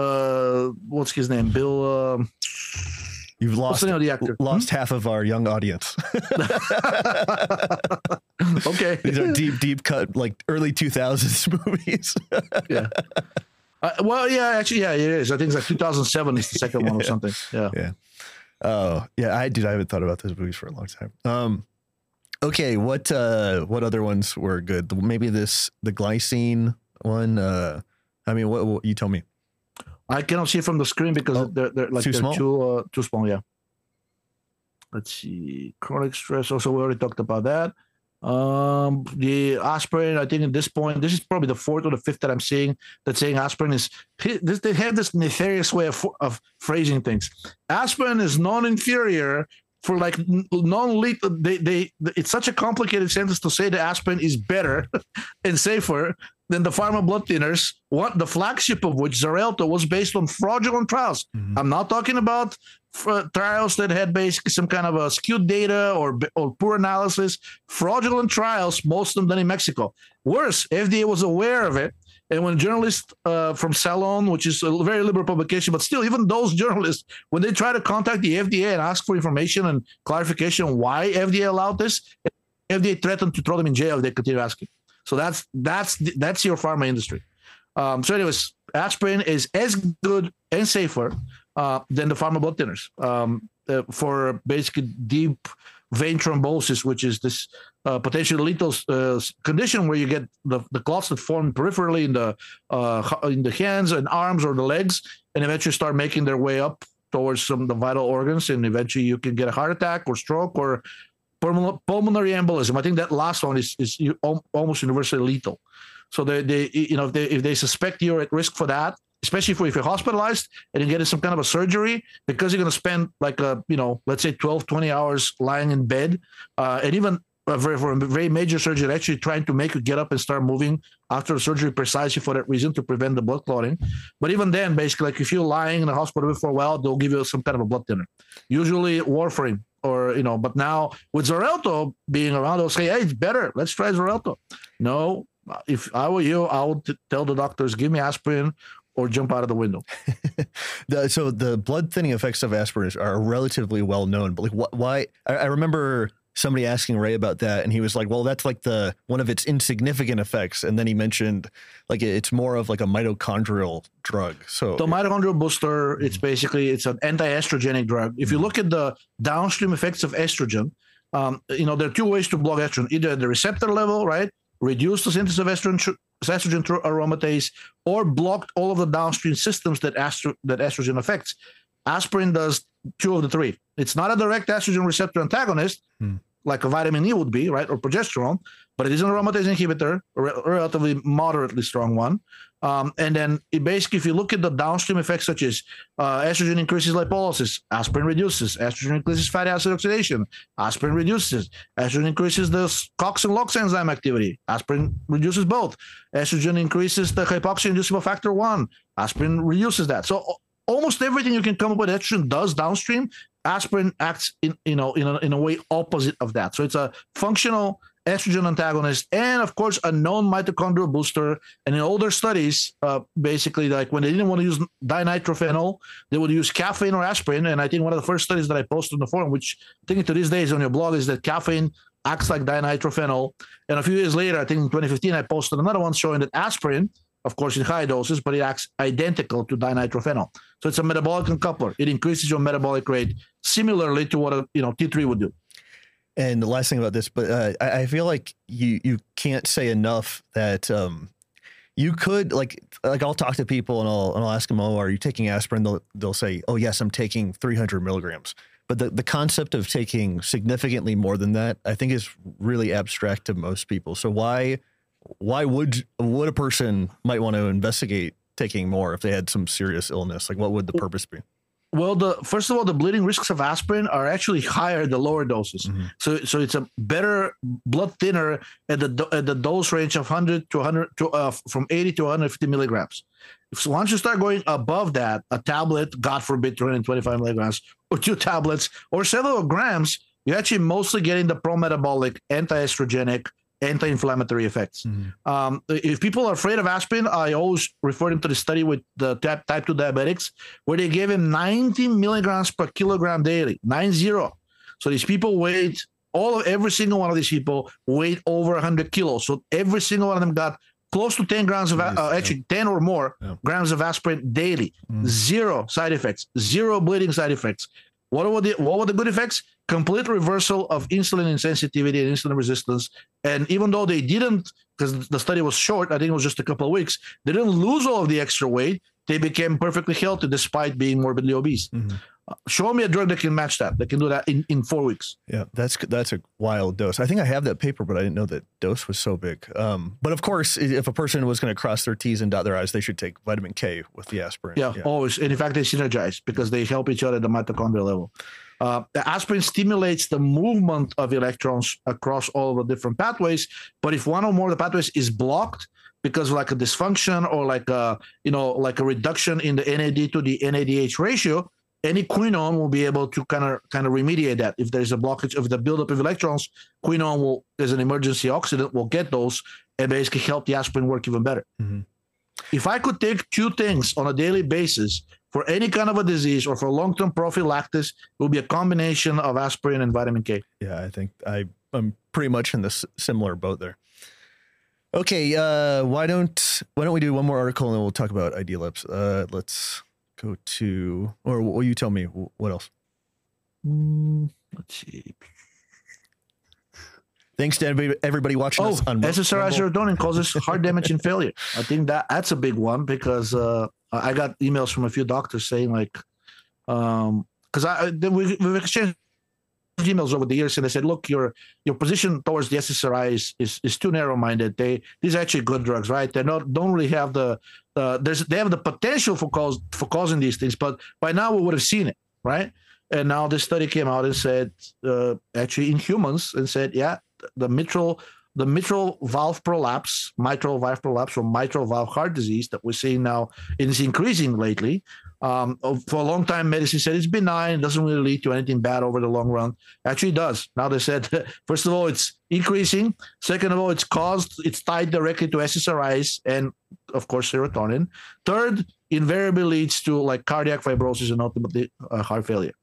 uh what's his name? Bill. Uh, You've lost, the, the actor? lost hmm? half of our young audience. Okay. These are deep, deep cut, like early two thousands movies. Yeah. Uh, well, yeah, actually, yeah, it is. I think it's like two thousand seven is the second yeah. one or something. Yeah. Yeah. Oh, yeah. I did. I haven't thought about those movies for a long time. Um, okay. What, uh, what other ones were good? Maybe this, the glycine one. Uh, I mean, what, what you tell me. I cannot see from the screen because oh, they're, they're like too they're small? too uh, too small. Yeah. Let's see. Chronic stress. Also, we already talked about that. Um, the aspirin. I think at this point, this is probably the fourth or the fifth that I'm seeing that saying aspirin is. This, they have this nefarious way of of phrasing things. Aspirin is non-inferior for like non-lethal. They they. It's such a complicated sentence to say the aspirin is better and safer than the pharma blood thinners, what the flagship of which, Xarelto, was based on fraudulent trials. Mm-hmm. I'm not talking about uh, trials that had basically some kind of a skewed data or, or poor analysis. Fraudulent trials, most of them done in Mexico. Worse, F D A was aware of it. And when journalists uh, from Salon, which is a very liberal publication, but still, even those journalists, when they try to contact the F D A and ask for information and clarification why F D A allowed this, F D A threatened to throw them in jail if they continue asking. So that's that's that's your pharma industry. Um, so, anyways, aspirin is as good and safer uh, than the pharma blood thinners um, uh, for basically deep vein thrombosis, which is this uh, potentially lethal uh, condition where you get the, the clots that form peripherally in the uh, in the hands and arms or the legs, and eventually start making their way up towards some of the vital organs, and eventually you can get a heart attack or stroke or pulmonary embolism. I think that last one is is almost universally lethal. So they, they you know, if they if they suspect you're at risk for that, especially if you're hospitalized and you're getting some kind of a surgery, because you're going to spend like a you know, let's say twelve, twenty hours lying in bed, uh, and even for, for a very major surgery, actually trying to make you get up and start moving after the surgery precisely for that reason, to prevent the blood clotting. But even then, basically, like if you're lying in the hospital for a while, they'll give you some kind of a blood thinner, usually warfarin. Or, you know, but now with Xarelto being around, they'll say, hey, it's better. Let's try Xarelto. No, if I were you, I would t- tell the doctors, give me aspirin or jump out of the window. the, so the blood thinning effects of aspirin are relatively well known, but like what, why? I, I remember somebody asking Ray about that, and he was like, well, that's like the one of its insignificant effects. And then he mentioned like it's more of like a mitochondrial drug. So the mitochondrial booster, mm-hmm. it's basically, it's an anti-estrogenic drug. If mm-hmm. you look at the downstream effects of estrogen, um, you know, there are two ways to block estrogen, either at the receptor level, right? Reduce the synthesis of estrogen, estrogen through aromatase, or block all of the downstream systems that, astro, that estrogen affects. Aspirin does two of the three. It's not a direct estrogen receptor antagonist, hmm. like a vitamin E would be, right, or progesterone, but it is an aromatase inhibitor, a re- relatively moderately strong one. Um, and then it basically, if you look at the downstream effects, such as uh, estrogen increases lipolysis, aspirin reduces, estrogen increases fatty acid oxidation, aspirin reduces, estrogen increases the COX and LOX enzyme activity, aspirin reduces both, estrogen increases the hypoxia-inducible factor one, aspirin reduces that. So almost everything you can come up with estrogen does downstream. Aspirin acts in, you know, in a, in a way opposite of that. So it's a functional estrogen antagonist, and of course a known mitochondrial booster. And in older studies, uh, basically, like when they didn't want to use dinitrophenol, they would use caffeine or aspirin. And I think one of the first studies that I posted on the forum, which I think to this day is on your blog, is that caffeine acts like dinitrophenol. And a few years later, I think in twenty fifteen, I posted another one showing that aspirin, of course in high doses, but it acts identical to dinitrophenol. So it's a metabolic uncoupler. It increases your metabolic rate similarly to what a, you know, T three would do. And the last thing about this, but uh, I, I feel like you you can't say enough that um, you could like like I'll talk to people and I'll and I'll ask them, oh, are you taking aspirin? They'll they'll say, oh yes, I'm taking three hundred milligrams. But the, the concept of taking significantly more than that, I think, is really abstract to most people. So why why would would a person might want to investigate taking more if they had some serious illness? Like, what would the purpose be? Well, the first of all, the bleeding risks of aspirin are actually higher at the lower doses. Mm-hmm. So, so it's a better blood thinner at the at the dose range of one hundred to one hundred to uh, from eighty to one hundred fifty milligrams. So once you start going above that, a tablet, God forbid, two hundred twenty-five milligrams, or two tablets, or several grams, you're actually mostly getting the pro-metabolic, anti-estrogenic, anti-inflammatory effects. Mm-hmm. Um, if people are afraid of aspirin, I always refer them to the study with the type, type two diabetics, where they gave him ninety milligrams per kilogram daily, nine zero. So these people weighed, all of every single one of these people weighed over one hundred kilos. So every single one of them got close to ten grams of, uh, actually ten or more yeah. grams of aspirin daily. Mm-hmm. Zero side effects, zero bleeding side effects. What were the what were the good effects? Complete reversal of insulin insensitivity and insulin resistance. And even though they didn't, because the study was short, I think it was just a couple of weeks, they didn't lose all of the extra weight. They became perfectly healthy despite being morbidly obese. Mm-hmm. Uh, show me a drug that can match that, that can do that in, in four weeks. Yeah, that's that's a wild dose. I think I have that paper, but I didn't know that dose was so big. Um, but of course, if a person was going to cross their T's and dot their I's, they should take vitamin K with the aspirin. Yeah, yeah. always. And in fact, they synergize because they help each other at the mitochondrial level. Uh, the aspirin stimulates the movement of electrons across all of the different pathways. But if one or more of the pathways is blocked because of like a dysfunction or like a, you know, like a reduction in the N A D to the N A D H ratio, any quinone will be able to kind of kind of remediate that. If there's a blockage of the buildup of electrons, quinone will, as an emergency oxidant, will get those and basically help the aspirin work even better. Mm-hmm. If I could take two things on a daily basis for any kind of a disease or for long-term prophylaxis, it will be a combination of aspirin and vitamin K. Yeah, I think I, I'm pretty much in this similar boat there. Okay, uh, why don't why don't we do one more article and then we'll talk about Idealabs. Uh, let's go to, or will you tell me what else? Mm, let's see. Thanks to everybody, everybody watching oh, us on S S R I serotonin causes heart damage and failure. I think that that's a big one because uh, I got emails from a few doctors saying like, um, because I we, we've exchanged emails over the years and they said, look, your your position towards the S S R I is is, is too narrow-minded. They these are actually good drugs, right? They not don't really have the uh, there's they have the potential for cause for causing these things, but by now we would have seen it, right? And now this study came out and said, uh, actually in humans, and said, yeah. The mitral, the mitral valve prolapse, mitral valve prolapse, or mitral valve heart disease that we're seeing now is increasing lately. Um, for a long time, medicine said it's benign, it doesn't really lead to anything bad over the long run. Actually, it does. Now they said, first of all, it's increasing. Second of all, it's caused, it's tied directly to S S R Is and, of course, serotonin. Third, invariably leads to like cardiac fibrosis and ultimately uh, heart failure.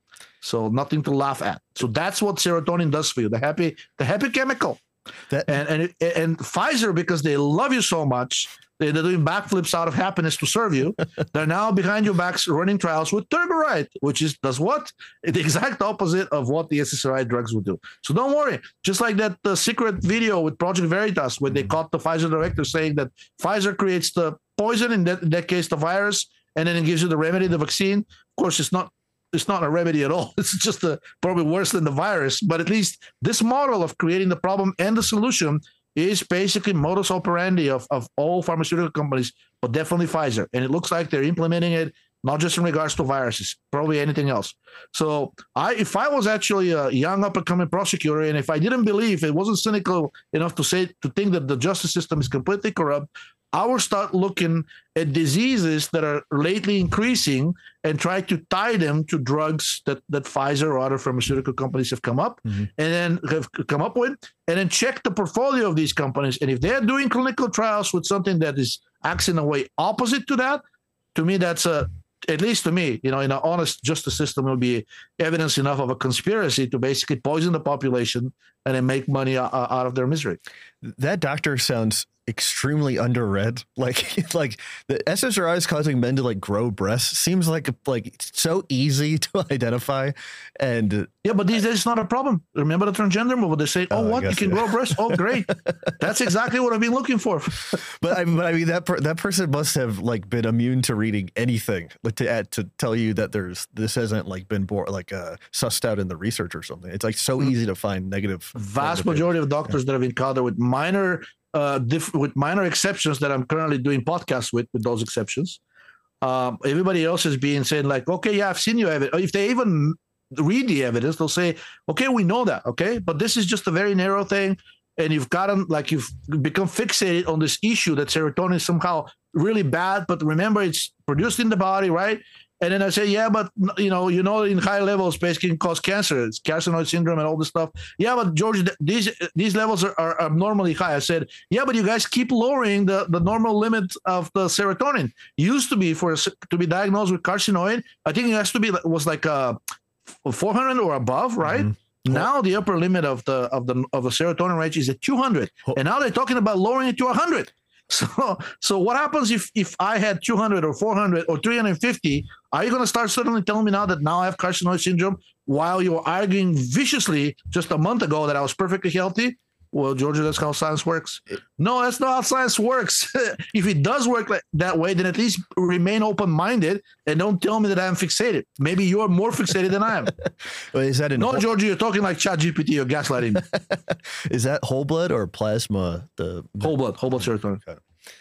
So nothing to laugh at. So that's what serotonin does for you. The happy, the happy chemical. That, and and it, and Pfizer, because they love you so much, they're doing backflips out of happiness to serve you. They're now behind your backs running trials with Turboride, which is does what? The exact opposite of what the S S R I drugs would do. So don't worry. Just like that uh, secret video with Project Veritas, where they caught the Pfizer director saying that Pfizer creates the poison, in that, in that case, the virus, and then it gives you the remedy, the vaccine. Of course, it's not. It's not a remedy at all. It's just a, probably worse than the virus. But at least this model of creating the problem and the solution is basically modus operandi of, of all pharmaceutical companies, but definitely Pfizer. And it looks like they're implementing it not just in regards to viruses, probably anything else. So I, if I was actually a young up-and-coming prosecutor, and if I didn't believe, it wasn't cynical enough to say to think that the justice system is completely corrupt, I will start looking at diseases that are lately increasing and try to tie them to drugs that, that Pfizer or other pharmaceutical companies have come up mm-hmm. and then have come up with, and then check the portfolio of these companies. And if they're doing clinical trials with something that is acts in a way opposite to that, to me, that's a, at least to me, you know, in an honest justice system, will be evidence enough of a conspiracy to basically poison the population and then make money out of their misery. That doctor sounds extremely underread. Like, like the S S R Is causing men to like grow breasts seems like like so easy to identify. And yeah, but these days it's not a problem. Remember the transgender movement? They say, "Oh, oh what? You can yeah. grow breasts? Oh, great! That's exactly what I've been looking for." but I, but I mean that per, that person must have like been immune to reading anything like to add, to tell you that there's this hasn't like been bor- like uh, sussed out in the research or something. It's like so mm-hmm. easy to find negative. Vast negative majority of doctors yeah. that have encountered with minor. Uh, diff- with minor exceptions that I'm currently doing podcasts with, with those exceptions. Um, everybody else is being saying like, okay, yeah, I've seen your evidence. If they even read the evidence, they'll say, okay, we know that, okay, but this is just a very narrow thing. And you've gotten, like, you've become fixated on this issue that serotonin is somehow really bad, but remember, it's produced in the body, right? And then I say, yeah, but, you know, you know, in high levels, basically can cause cancer. It's carcinoid syndrome and all this stuff. Yeah, but George, these these levels are, are abnormally high. I said, yeah, but you guys keep lowering the, the normal limit of the serotonin. Used to be for to be diagnosed with carcinoid, I think it has to be was like uh, four hundred or above, right? Mm-hmm. Now the upper limit of the of the of the serotonin range is at two hundred, and now they're talking about lowering it to one hundred. So, so what happens if, if I had two hundred or four hundred or three hundred fifty? Are you going to start suddenly telling me now that now I have carcinoid syndrome while you were arguing viciously just a month ago that I was perfectly healthy? Well, Georgia, that's how science works. No, that's not how science works. If it does work like that way, then at least remain open-minded and don't tell me that I'm fixated. Maybe you're more fixated than I am. Well, is that in no, whole- Georgia, you're talking like ChatGPT. You're gaslighting me. Is that whole blood or plasma? The whole blood, whole blood serotonin. Okay.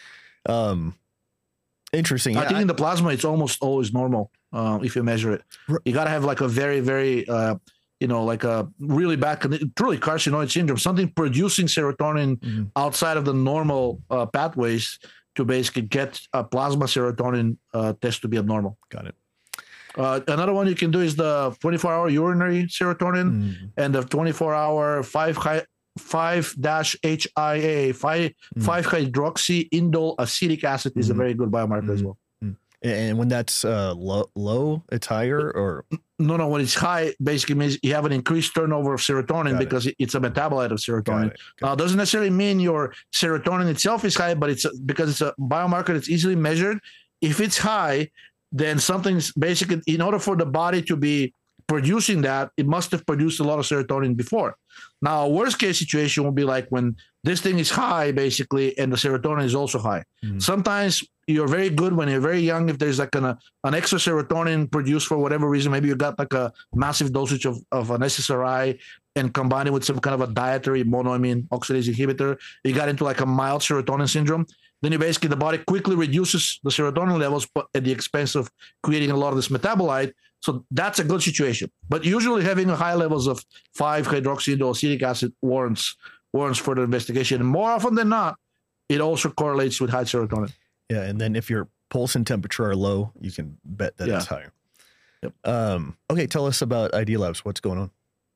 Um, interesting. I yeah, think I, in the plasma, it's almost always normal uh, if you measure it. You got to have like a very, very, uh, you know, like a really bad, truly carcinoid syndrome, something producing serotonin mm-hmm. outside of the normal uh, pathways to basically get a plasma serotonin uh, test to be abnormal. Got it. Uh, another one you can do is the twenty-four hour urinary serotonin mm-hmm. and the twenty-four hour five high. five H I A, five hydroxy indole acetic acid is mm-hmm. a very good biomarker mm-hmm. as well. And when that's uh, low, low, it's higher, or no, no. When it's high, basically means you have an increased turnover of serotonin Got because it. it's a metabolite of serotonin. Got Got now, it doesn't necessarily mean your serotonin itself is high, but it's a, because it's a biomarker that's easily measured. If it's high, then something's basically, in order for the body to be producing that, it must have produced a lot of serotonin before. Now, a worst case situation will be like when this thing is high, basically, and the serotonin is also high. Mm-hmm. Sometimes you're very good when you're very young. If there's like an, uh, an extra serotonin produced for whatever reason, maybe you got like a massive dosage of, of an S S R I and combine it with some kind of a dietary monoamine oxidase inhibitor, you got into like a mild serotonin syndrome. Then you basically, the body quickly reduces the serotonin levels, but at the expense of creating a lot of this metabolite. So that's a good situation. But usually having high levels of five hydroxyacetic acid warrants warrants further investigation. And more often than not, it also correlates with high serotonin. Yeah, and then if your pulse and temperature are low, you can bet that yeah. it's higher. Yep. Um, okay, tell us about I D Labs. What's going on?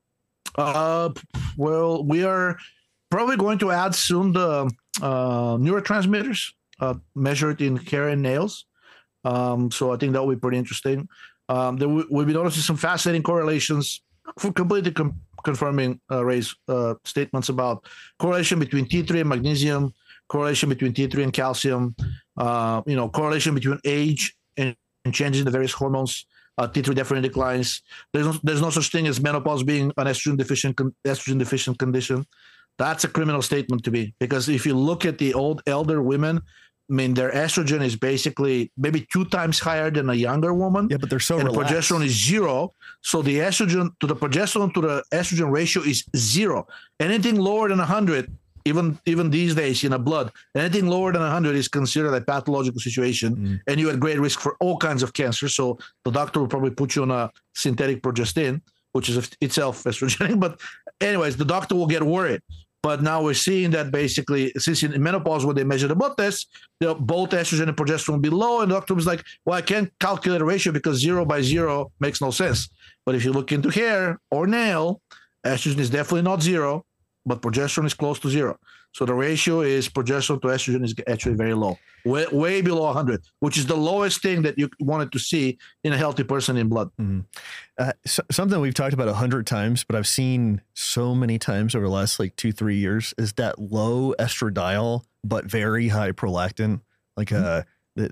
Uh, well, we are probably going to add soon the uh, neurotransmitters uh, measured in hair and nails. Um, so I think that will be pretty interesting. Um, there w- we'll be noticing some fascinating correlations for completely com- confirming uh, Ray's uh, statements about correlation between T three and magnesium, correlation between T three and calcium, uh, you know, correlation between age and, and changes in the various hormones. Uh, T three definitely declines. There's no, there's no such thing as menopause being an estrogen deficient con- estrogen deficient condition. That's a criminal statement to me, because if you look at the old elder women, I mean, their estrogen is basically maybe two times higher than a younger woman. Yeah, but they're so and relaxed. progesterone is zero. So the estrogen to the progesterone to the estrogen ratio is zero. Anything lower than one hundred, even even these days in a blood, anything lower than one hundred is considered a pathological situation, mm. and you're at great risk for all kinds of cancer. So the doctor will probably put you on a synthetic progestin, which is itself estrogenic. But anyways, the doctor will get worried. But now we're seeing that basically, since in menopause, when they measure the blood tests, both estrogen and progesterone will be low. And the doctor was like, well, I can't calculate a ratio because zero by zero makes no sense. But if you look into hair or nail, estrogen is definitely not zero, but progesterone is close to zero. So the ratio is progesterone to estrogen is actually very low, way, way below one hundred, which is the lowest thing that you wanted to see in a healthy person in blood. Mm-hmm. Uh, so, something we've talked about a hundred times, but I've seen so many times over the last like two, three years is that low estradiol, but very high prolactin. Like mm-hmm. uh, the,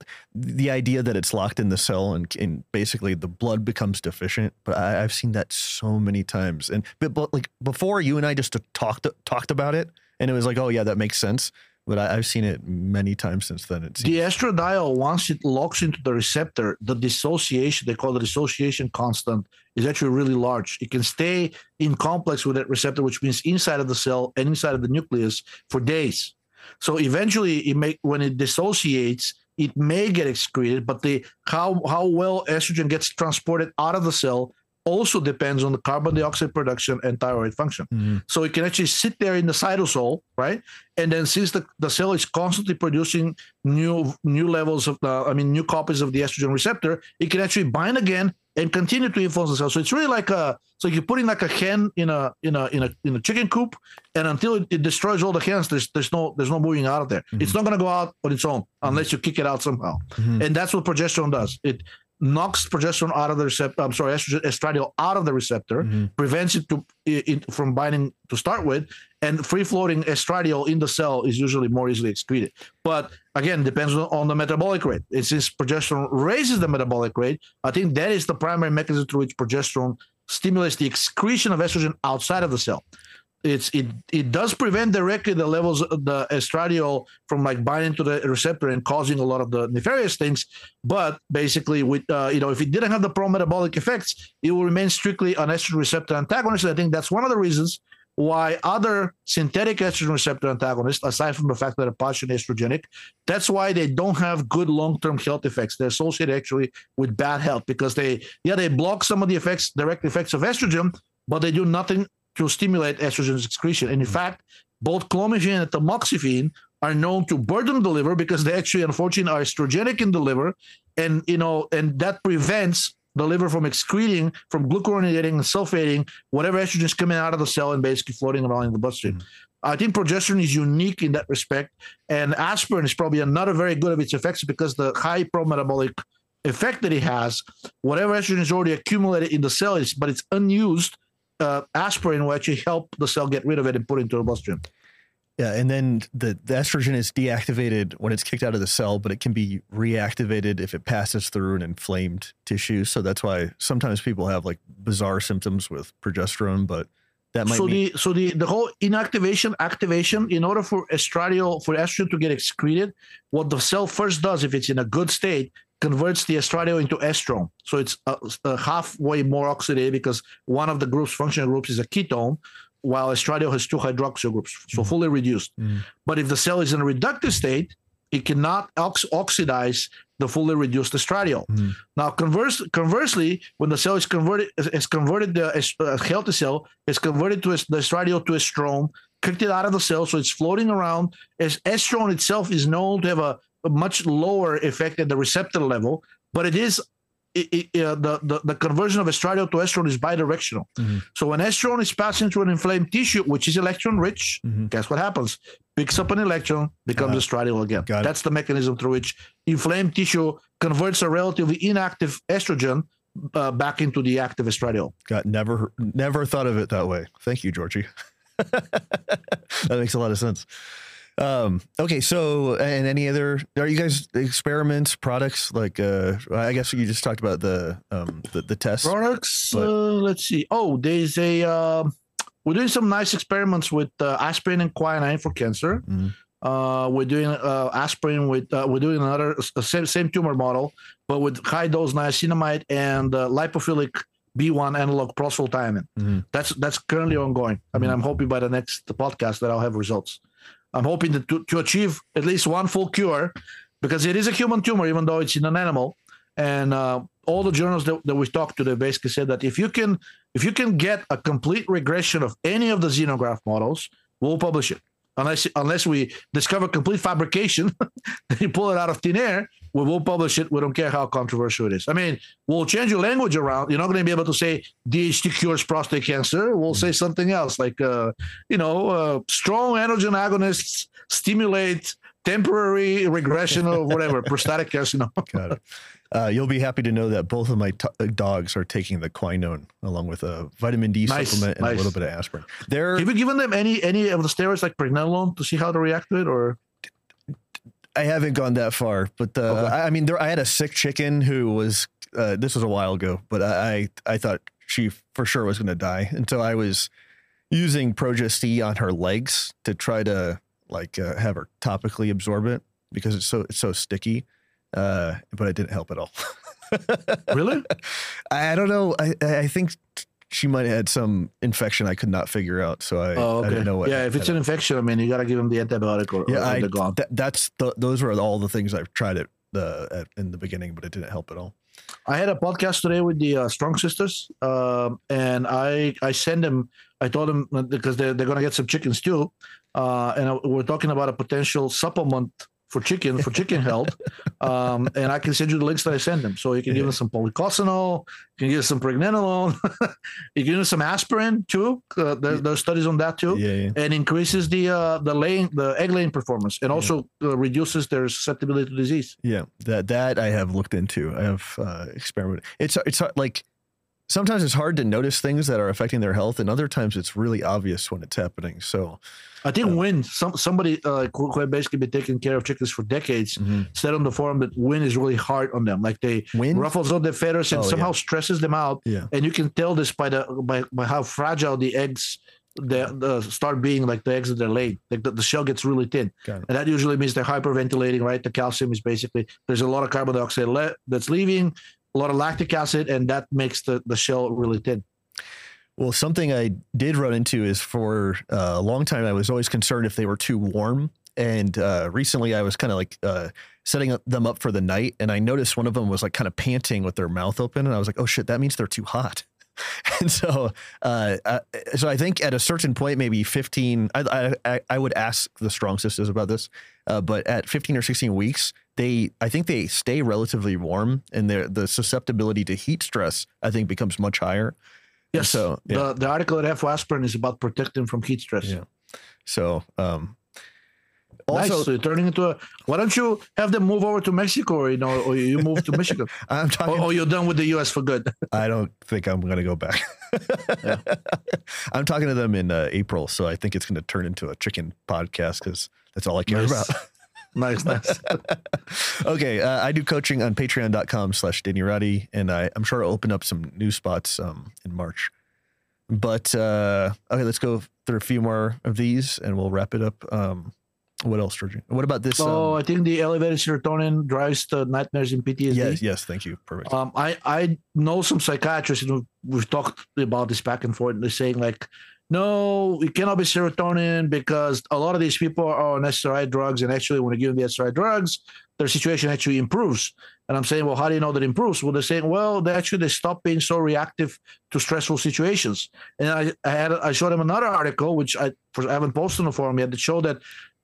the idea that it's locked in the cell and, and basically the blood becomes deficient. But I, I've seen that so many times. And but, but like before, you and I just talked talked about it. And it was like, oh, yeah, that makes sense. But I, I've seen it many times since then. It the estradiol, once it locks into the receptor, the dissociation, they call the dissociation constant, is actually really large. It can stay in complex with that receptor, which means inside of the cell and inside of the nucleus for days. So eventually, it may, when it dissociates, it may get excreted, but the how how well estrogen gets transported out of the cell also depends on the carbon dioxide production and thyroid function. Mm-hmm. So it can actually sit there in the cytosol, right? And then since the, the cell is constantly producing new new levels of, the, I mean, new copies of the estrogen receptor, it can actually bind again and continue to influence the cell. So it's really like a, so you're putting like a hen in a in a in a in a chicken coop, and until it, it destroys all the hens, there's there's no there's no moving out of there. Mm-hmm. It's not going to go out on its own unless mm-hmm. you kick it out somehow. Mm-hmm. And that's what progesterone does. It knocks progesterone out of the receptor. I'm sorry, estrogen, estradiol out of the receptor, mm-hmm. prevents it to it from binding to start with, and free floating estradiol in the cell is usually more easily excreted. But again, depends on the metabolic rate. And since progesterone raises the metabolic rate, I think that is the primary mechanism through which progesterone stimulates the excretion of estrogen outside of the cell. It's it it does prevent directly the levels of the estradiol from like binding to the receptor and causing a lot of the nefarious things. But basically, with uh, you know, if it didn't have the pro-metabolic effects, it will remain strictly an estrogen receptor antagonist. And I think that's one of the reasons why other synthetic estrogen receptor antagonists, aside from the fact that they're partially estrogenic, that's why they don't have good long-term health effects. They're associated actually with bad health because they yeah they block some of the effects, direct effects of estrogen, but they do nothing to stimulate estrogen excretion. And in fact, both clomiphene and tamoxifen are known to burden the liver because they actually, unfortunately, are estrogenic in the liver, and you know, and that prevents the liver from excreting, from glucuronidating and sulfating whatever estrogen is coming out of the cell and basically floating around in the bloodstream. Mm-hmm. I think progesterone is unique in that respect, and aspirin is probably not a very good of its effects because the high pro-metabolic effect that it has, whatever estrogen is already accumulated in the cell, is but it's unused. Uh, aspirin will actually help the cell get rid of it and put it into the bloodstream. Yeah, and then the, the estrogen is deactivated when it's kicked out of the cell, but it can be reactivated if it passes through an inflamed tissue. So that's why sometimes people have like bizarre symptoms with progesterone, but that might so mean- the so the the whole inactivation activation, in order for estradiol for estrogen to get excreted, what the cell first does, if it's in a good state, converts the estradiol into estrone. So it's a, a halfway more oxidated because one of the groups, functional groups, is a ketone, while estradiol has two hydroxyl groups, so fully reduced. Mm. But if the cell is in a reductive state, it cannot ox- oxidize the fully reduced estradiol. Mm. Now, converse, conversely, when the cell is converted, is converted the uh, healthy cell is converted to the estradiol to estrone, kicked it out of the cell, so it's floating around. As estrone itself is known to have a a much lower effect at the receptor level, but it is it, it, uh, the, the the conversion of estradiol to estrone is bidirectional. Mm-hmm. So when estrone is passing through an inflamed tissue, which is electron rich, mm-hmm. guess what happens? Picks up an electron, becomes uh, estradiol again. That's the mechanism through which inflamed tissue converts a relatively inactive estrogen uh, back into the active estradiol. Got never never thought of it that way. Thank you, Georgie. That makes a lot of sense. Um, okay, so and any other are you guys experiments, products like uh I guess you just talked about the um the, the tests. Products, but, uh, let's see. Oh, there's a uh, we're doing some nice experiments with uh, aspirin and quinine for cancer. Mm-hmm. Uh, we're doing uh, aspirin with uh, we're doing another uh, same same tumor model, but with high dose niacinamide and uh, lipophilic B one analog prosylthioamine. Mm-hmm. That's that's currently ongoing. I mean, mm-hmm. I'm hoping by the next podcast that I'll have results. I'm hoping to, to, to achieve at least one full cure, because it is a human tumor, even though it's in an animal. And uh, all the journals that, that we've talked to, they basically said that if you can if you can get a complete regression of any of the xenograft models, we'll publish it. Unless unless we discover complete fabrication, you pull it out of thin air, we will publish it. We don't care how controversial it is. I mean, we'll change your language around. You're not going to be able to say D H T cures prostate cancer. We'll say something else like, uh, you know, uh, strong androgen agonists stimulate temporary regression of whatever, prostatic carcinoma. Got it. Uh, you'll be happy to know that both of my t- dogs are taking the quinone along with a vitamin D nice, supplement and nice. a little bit of aspirin. They're, Have you given them any any of the steroids like pregnenolone to see how they react to it, or? I haven't gone that far, but uh, okay. I, I mean, there, I had a sick chicken who was. Uh, this was a while ago, but I I thought she for sure was going to die, and so I was using Progest-E on her legs to try to like uh, have her topically absorb it because it's so it's so sticky. Uh, but it didn't help at all. Really? I, I don't know. I, I think she might have had some infection I could not figure out. So I, oh, okay. I didn't know what. Yeah, if it's an infection, I mean, you got to give them the antibiotic or, yeah, or I, the gone. Th- that's the, those were all the things I've tried at the at, in the beginning, but it didn't help at all. I had a podcast today with the uh, Strong Sisters, um, and I I send them. I told them because they're they're gonna get some chickens too, uh, and we're talking about a potential supplement for chicken, for chicken health. Um, and I can send you the links that I send them. So you can yeah. give them some polycosanol, you can give them some pregnenolone, you can give them some aspirin too. Uh, there, yeah. There's studies on that too. Yeah, yeah. And increases the uh, the laying, the egg laying performance, and also yeah. uh, reduces their susceptibility to disease. Yeah, that that I have looked into. I have uh, experimented. It's it's like sometimes it's hard to notice things that are affecting their health, and other times it's really obvious when it's happening. So I think uh, Win, some somebody uh, who had basically been taking care of chickens for decades, mm-hmm. said on the forum that Win is really hard on them. Like they Win? ruffles up their feathers and oh, somehow yeah. stresses them out. Yeah. And you can tell this by the by, by how fragile the eggs the, the start being, like the eggs that they're laid. Like the, the shell gets really thin. And that usually means they're hyperventilating, right? The calcium is basically, there's a lot of carbon dioxide le- that's leaving, a lot of lactic acid, and that makes the, the shell really thin. Well, something I did run into is for uh, a long time, I was always concerned if they were too warm. And uh, recently I was kind of like uh, setting them up for the night. And I noticed one of them was like kind of panting with their mouth open. And I was like, oh shit, that means they're too hot. And so, uh, uh, so I think at a certain point, maybe fifteen, I, I, I would ask the Strong Sisters about this, uh, but at fifteen or sixteen weeks, they, I think they stay relatively warm, and their the susceptibility to heat stress, I think, becomes much higher. Yes. And so yeah. the, the article at F aspirin is about protecting from heat stress. Yeah. So, um, also, nice. So you're turning into a. Why don't you have them move over to Mexico, or you know, or you move to Michigan? I'm talking. Or, or you're done with the U S for good. I don't think I'm going to go back. Yeah. I'm talking to them in uh, April, so I think it's going to turn into a chicken podcast because that's all I care nice. about. Nice, nice. Okay, uh, I do coaching on patreon dot com slash Danny Roddy, and I, I'm sure I'll open up some new spots um, in March. But uh, okay, let's go through a few more of these, and we'll wrap it up. Um, What else, Georgie? What about this? Oh, um, I think the elevated serotonin drives the nightmares in P T S D. Yes, yes, thank you. Perfect. Um, I, I know some psychiatrists, and we've talked about this back and forth, and they're saying, like, no, it cannot be serotonin because a lot of these people are on S S R I drugs, and actually when you give them the S S R I drugs, their situation actually improves. And I'm saying, well, how do you know that it improves? Well, they're saying, well, they actually they stop being so reactive to stressful situations. And I, I had I showed them another article, which I, I haven't posted on the forum yet, that showed that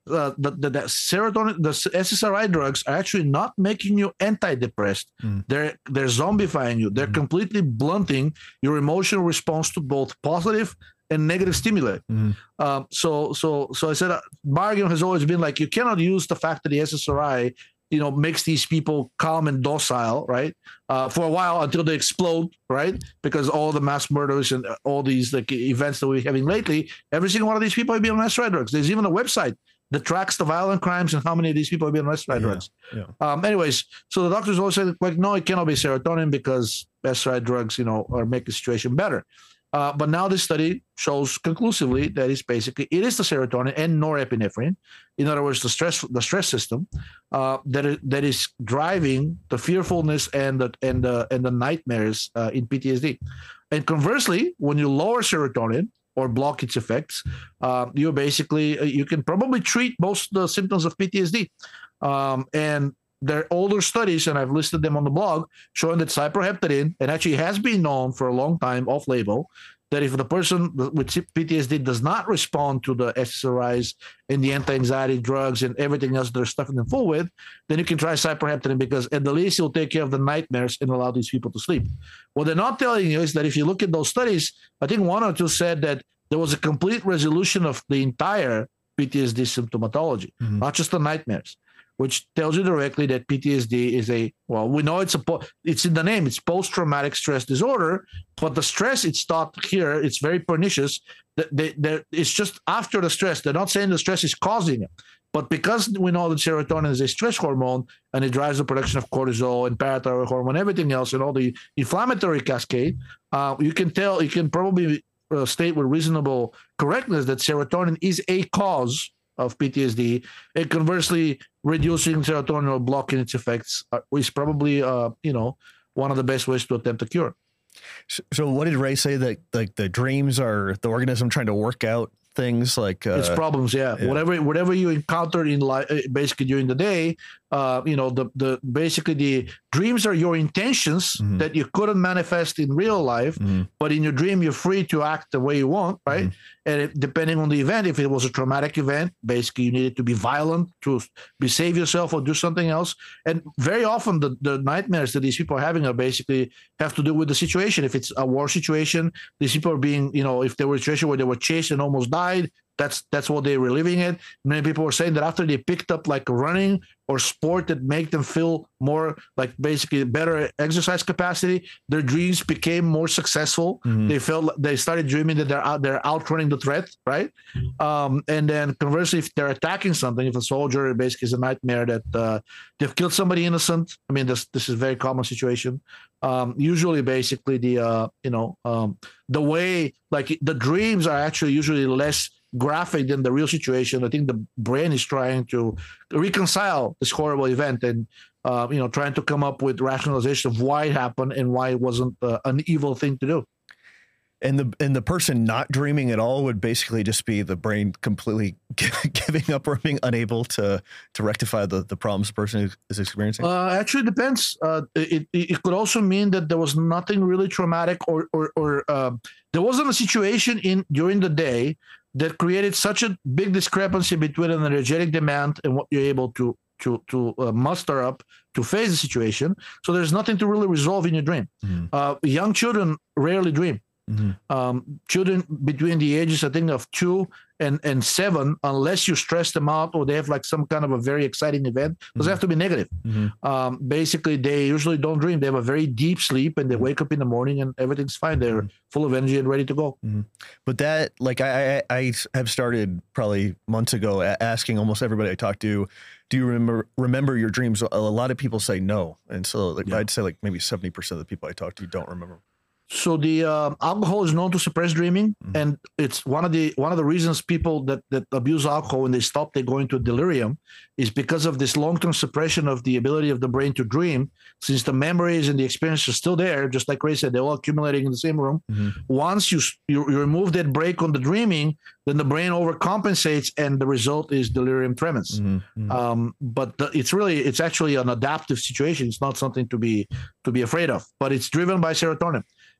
uh, the, the, the serotonin, the S S R I drugs are actually not making you antidepressed. Mm. They're they're zombifying you. They're mm. completely blunting your emotional response to both positive and negative stimuli. Mm. Um, so so so I said, uh, my argument has always been like, you cannot use the fact that the S S R I, you know, makes these people calm and docile, right? Uh, for a while until they explode, right? Because all the mass murders and all these like events that we're having lately, every single one of these people have been on S S R I drugs. There's even a website that tracks the violent crimes and how many of these people have been on S S R I yeah, drugs. Yeah. Um, anyways, so the doctors always say, like, no, it cannot be serotonin because S S R I drugs, you know, are make the situation better. Uh, but now this study shows conclusively that it's basically, it is the serotonin and norepinephrine, in other words, the stress the stress system, uh, that, is, that is driving the fearfulness and the, and the, and the nightmares uh, in P T S D. And conversely, when you lower serotonin or block its effects, uh, you basically, you can probably treat most of the symptoms of P T S D. Um, and there are older studies, and I've listed them on the blog, showing that cyproheptadine, and actually has been known for a long time off-label, that if the person with P T S D does not respond to the S S R Is and the anti-anxiety drugs and everything else they're stuffing them full with, then you can try cyproheptadine, because at the least it'll take care of the nightmares and allow these people to sleep. What they're not telling you is that if you look at those studies, I think one or two said that there was a complete resolution of the entire P T S D symptomatology, mm-hmm. not just the nightmares, which tells you directly that P T S D is a, well, we know it's a, it's in the name, it's post-traumatic stress disorder, but the stress it's taught here, it's very pernicious. They, they, it's just after the stress. They're not saying the stress is causing it, but because we know that serotonin is a stress hormone and it drives the production of cortisol and parathyroid hormone, everything else, and all the inflammatory cascade, uh, you can tell, you can probably uh, state with reasonable correctness that serotonin is a cause of P T S D, and conversely, reducing serotonin or blocking its effects is probably, uh, you know, one of the best ways to attempt a cure. So, so what did Ray say, that like the dreams are the organism trying to work out things like uh, it's problems? Yeah. yeah, whatever whatever you encounter in life, basically during the day, uh, you know, the the basically the dreams are your intentions mm-hmm. that you couldn't manifest in real life, mm-hmm. but in your dream you're free to act the way you want, right? Mm-hmm. And it, depending on the event, if it was a traumatic event, basically you needed to be violent to be save yourself or do something else. And very often the, the nightmares that these people are having are basically have to do with the situation. If it's a war situation, these people are being, you know, if they were in a situation where they were chased and almost died, that's that's what they were living in. Many people were saying that after they picked up like running or sport that make them feel more like basically better exercise capacity, their dreams became more successful. Mm-hmm. They felt they started dreaming that they're out they're outrunning the threat, right? Um, and then conversely, if they're attacking something, if a soldier basically is a nightmare that uh, they've killed somebody innocent. I mean, this this is a very common situation. Um, usually, basically the uh, you know um, the way like the dreams are actually usually less graphic than the real situation. I think the brain is trying to reconcile this horrible event and, uh, you know, trying to come up with rationalization of why it happened and why it wasn't uh, an evil thing to do. And the and the person not dreaming at all would basically just be the brain completely giving up or being unable to to rectify the, the problems the person is experiencing? Uh, actually, it depends. Uh, it, it could also mean that there was nothing really traumatic or or, or uh, there wasn't a situation in during the day that created such a big discrepancy between an energetic demand and what you're able to to to uh, muster up to face the situation. So there's nothing to really resolve in your dream. Mm-hmm. Uh, young children rarely dream. Mm-hmm. Um, children between the ages, I think, of two and, and seven, unless you stress them out or they have like some kind of a very exciting event, because mm-hmm. they have to be negative. Mm-hmm. Um, basically, they usually don't dream. They have a very deep sleep and they wake up in the morning and everything's fine. They're mm-hmm. full of energy and ready to go. Mm-hmm. But that, like, I, I, I have started probably months ago asking almost everybody I talk to, do you remember remember your dreams? A lot of people say no. And so like, yeah. I'd say like maybe seventy percent of the people I talk to don't remember. So the uh, alcohol is known to suppress dreaming, mm-hmm. and it's one of the one of the reasons people that, that abuse alcohol when they stop, they go into delirium, is because of this long-term suppression of the ability of the brain to dream. Since the memories and the experience are still there, just like Ray said, they're all accumulating in the same room. Mm-hmm. Once you, you you remove that break on the dreaming, then the brain overcompensates, and the result is delirium tremens. Mm-hmm. Um, but the, it's really it's actually an adaptive situation. It's not something to be to be afraid of, but it's driven by serotonin.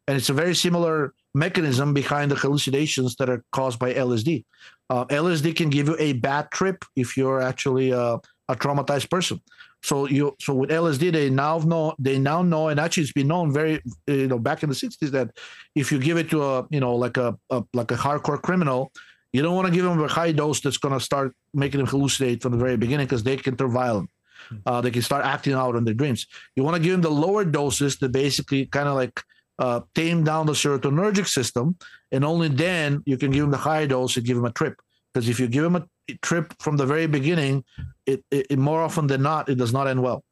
and it's a very similar mechanism behind the hallucinations that are caused by L S D. Uh, L S D can give you a bad trip if you're actually a, a traumatized person. So you, so with L S D, they now know, they now know, and actually it's been known very, you know, back in the sixties that if you give it to a, you know, like a, a like a hardcore criminal, you don't want to give them a high dose that's going to start making them hallucinate from the very beginning because they can turn violent. Uh, they can start acting out in their dreams. You want to give them the lower doses that basically kind of like uh, tame down the serotonergic system, and only then you can give them the high dose and give them a trip. Because if you give them a trip from the very beginning, it, it, it more often than not, it does not end well.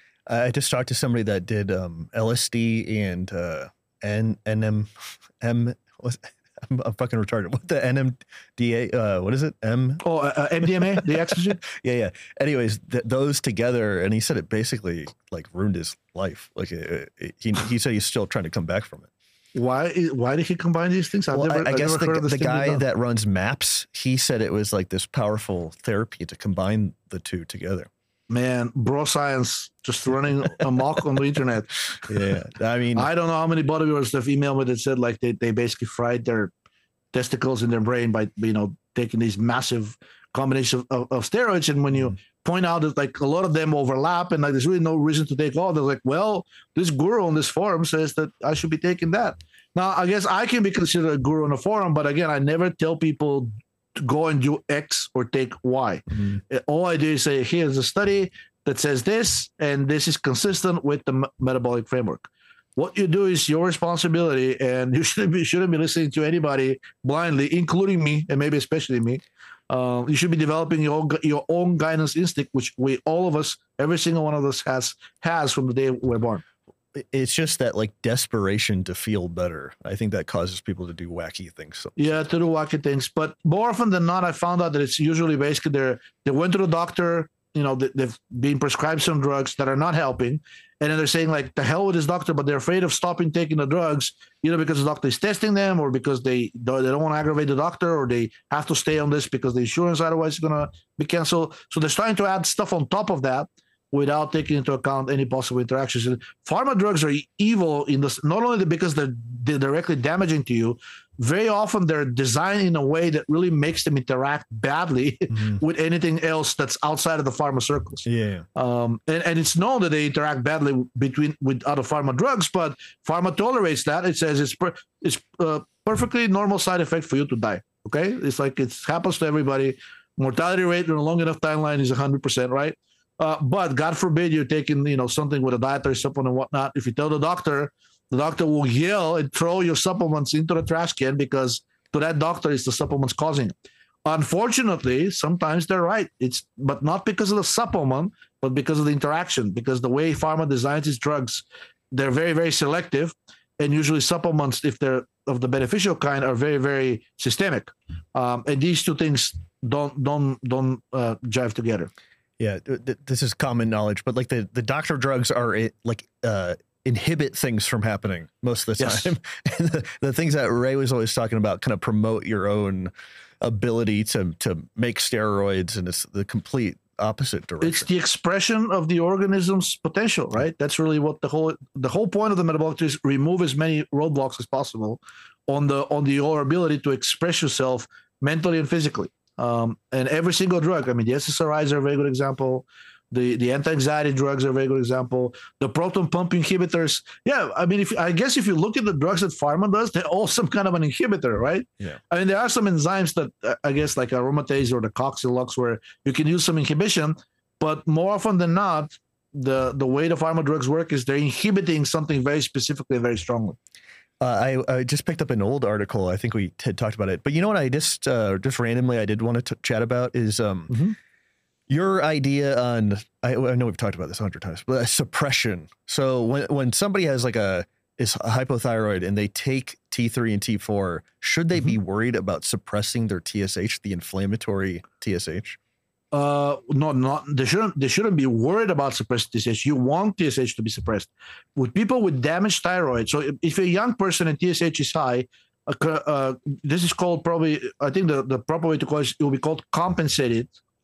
I just talked to somebody that did um, L S D and uh, N M M. Was I'm, I'm fucking retarded. What the N M D A? Uh, what is it? M. Oh, uh, M D M A, the ecstasy. yeah, yeah. Anyways, th- those together, and he said it basically like ruined his life. Like it, it, he he said he's still trying to come back from it. Why? Why did he combine these things? I've well, never, I, I I've guess never heard the, of this the thing guy done. that runs MAPS, he said it was like this powerful therapy to combine the two together. Man, bro science just running amok on the internet. Yeah, I mean, I don't know how many bodybuilders have emailed me that said like they, they basically fried their testicles in their brain by, you know, taking these massive combinations of, of, of steroids. And when you mm. point out that like a lot of them overlap and like there's really no reason to take all, they're like, well, this guru on this forum says that I should be taking that. Now, I guess I can be considered a guru on a forum, but again, I never tell people to go and do X or take Y. Mm-hmm. All I do is say, here's a study that says this, and this is consistent with the m- metabolic framework. What you do is your responsibility, and you shouldn't be, shouldn't be listening to anybody blindly, including me, and maybe especially me. Uh, you should be developing your own, your own guidance instinct, which we, all of us, every single one of us has, has from the day we're born. It's just that like desperation to feel better. I think that causes people to do wacky things. So. Yeah, to do wacky things. But more often than not, I found out that it's usually basically they they went to the doctor, you know, they, they've been prescribed some drugs that are not helping. And then they're saying like, the hell with this doctor, but they're afraid of stopping taking the drugs, either because the doctor is testing them or because they, they don't want to aggravate the doctor, or they have to stay on this because the insurance otherwise is going to be canceled. So they're starting to add stuff on top of that without taking into account any possible interactions. And pharma drugs are evil in this, not only because they're, they're directly damaging to you, very often they're designed in a way that really makes them interact badly mm-hmm. with anything else that's outside of the pharma circles. Yeah. Um, and, and it's known that they interact badly between with other pharma drugs, but pharma tolerates that. It says it's per, it's a perfectly normal side effect for you to die. Okay. It's like it happens to everybody. Mortality rate in a long enough timeline is one hundred percent, right? Uh, but God forbid you're taking, you know, something with a dietary supplement and whatnot. If you tell the doctor, the doctor will yell and throw your supplements into the trash can because to that doctor, it's the supplements causing it. Unfortunately, sometimes they're right. It's but not because of the supplement, but because of the interaction. Because the way pharma designs its drugs, they're very, very selective, and usually supplements, if they're of the beneficial kind, are very, very systemic. Um, and these two things don't don't don't uh, jive together. Yeah, th- this is common knowledge, but like the, the doctor drugs are it, like uh, inhibit things from happening most of the yes. time. And the, the things that Ray was always talking about kind of promote your own ability to to make steroids, and it's the complete opposite direction. It's the expression of the organism's potential, right? That's really what the whole the whole point of the metabolic is: remove as many roadblocks as possible on the on the your ability to express yourself mentally and physically. Um, and every single drug, I mean, the S S R Is are a very good example. The the anti-anxiety drugs are a very good example. The proton pump inhibitors. Yeah, I mean, if I guess if you look at the drugs that pharma does, they're all some kind of an inhibitor, right? Yeah. I mean, there are some enzymes that uh, I guess like aromatase or the coxylux where you can use some inhibition, but more often than not, the, the way the pharma drugs work is they're inhibiting something very specifically and very strongly. Uh, I, I just picked up an old article. I think we had talked about it, but you know what? I just uh, just randomly I did want to t- chat about is um, mm-hmm. your idea on. I, I know we've talked about this a hundred times, but uh, suppression. So when when somebody has like a is a hypothyroid and they take T three and T four, should they mm-hmm. be worried about suppressing their T S H, the inflammatory T S H? Uh, no, not they shouldn't. They shouldn't be worried about suppressed T S H. You want T S H to be suppressed. With people with damaged thyroid, so if, if a young person and T S H is high, uh, uh, this is called probably. I think the, the proper way to call it, it will be called compensated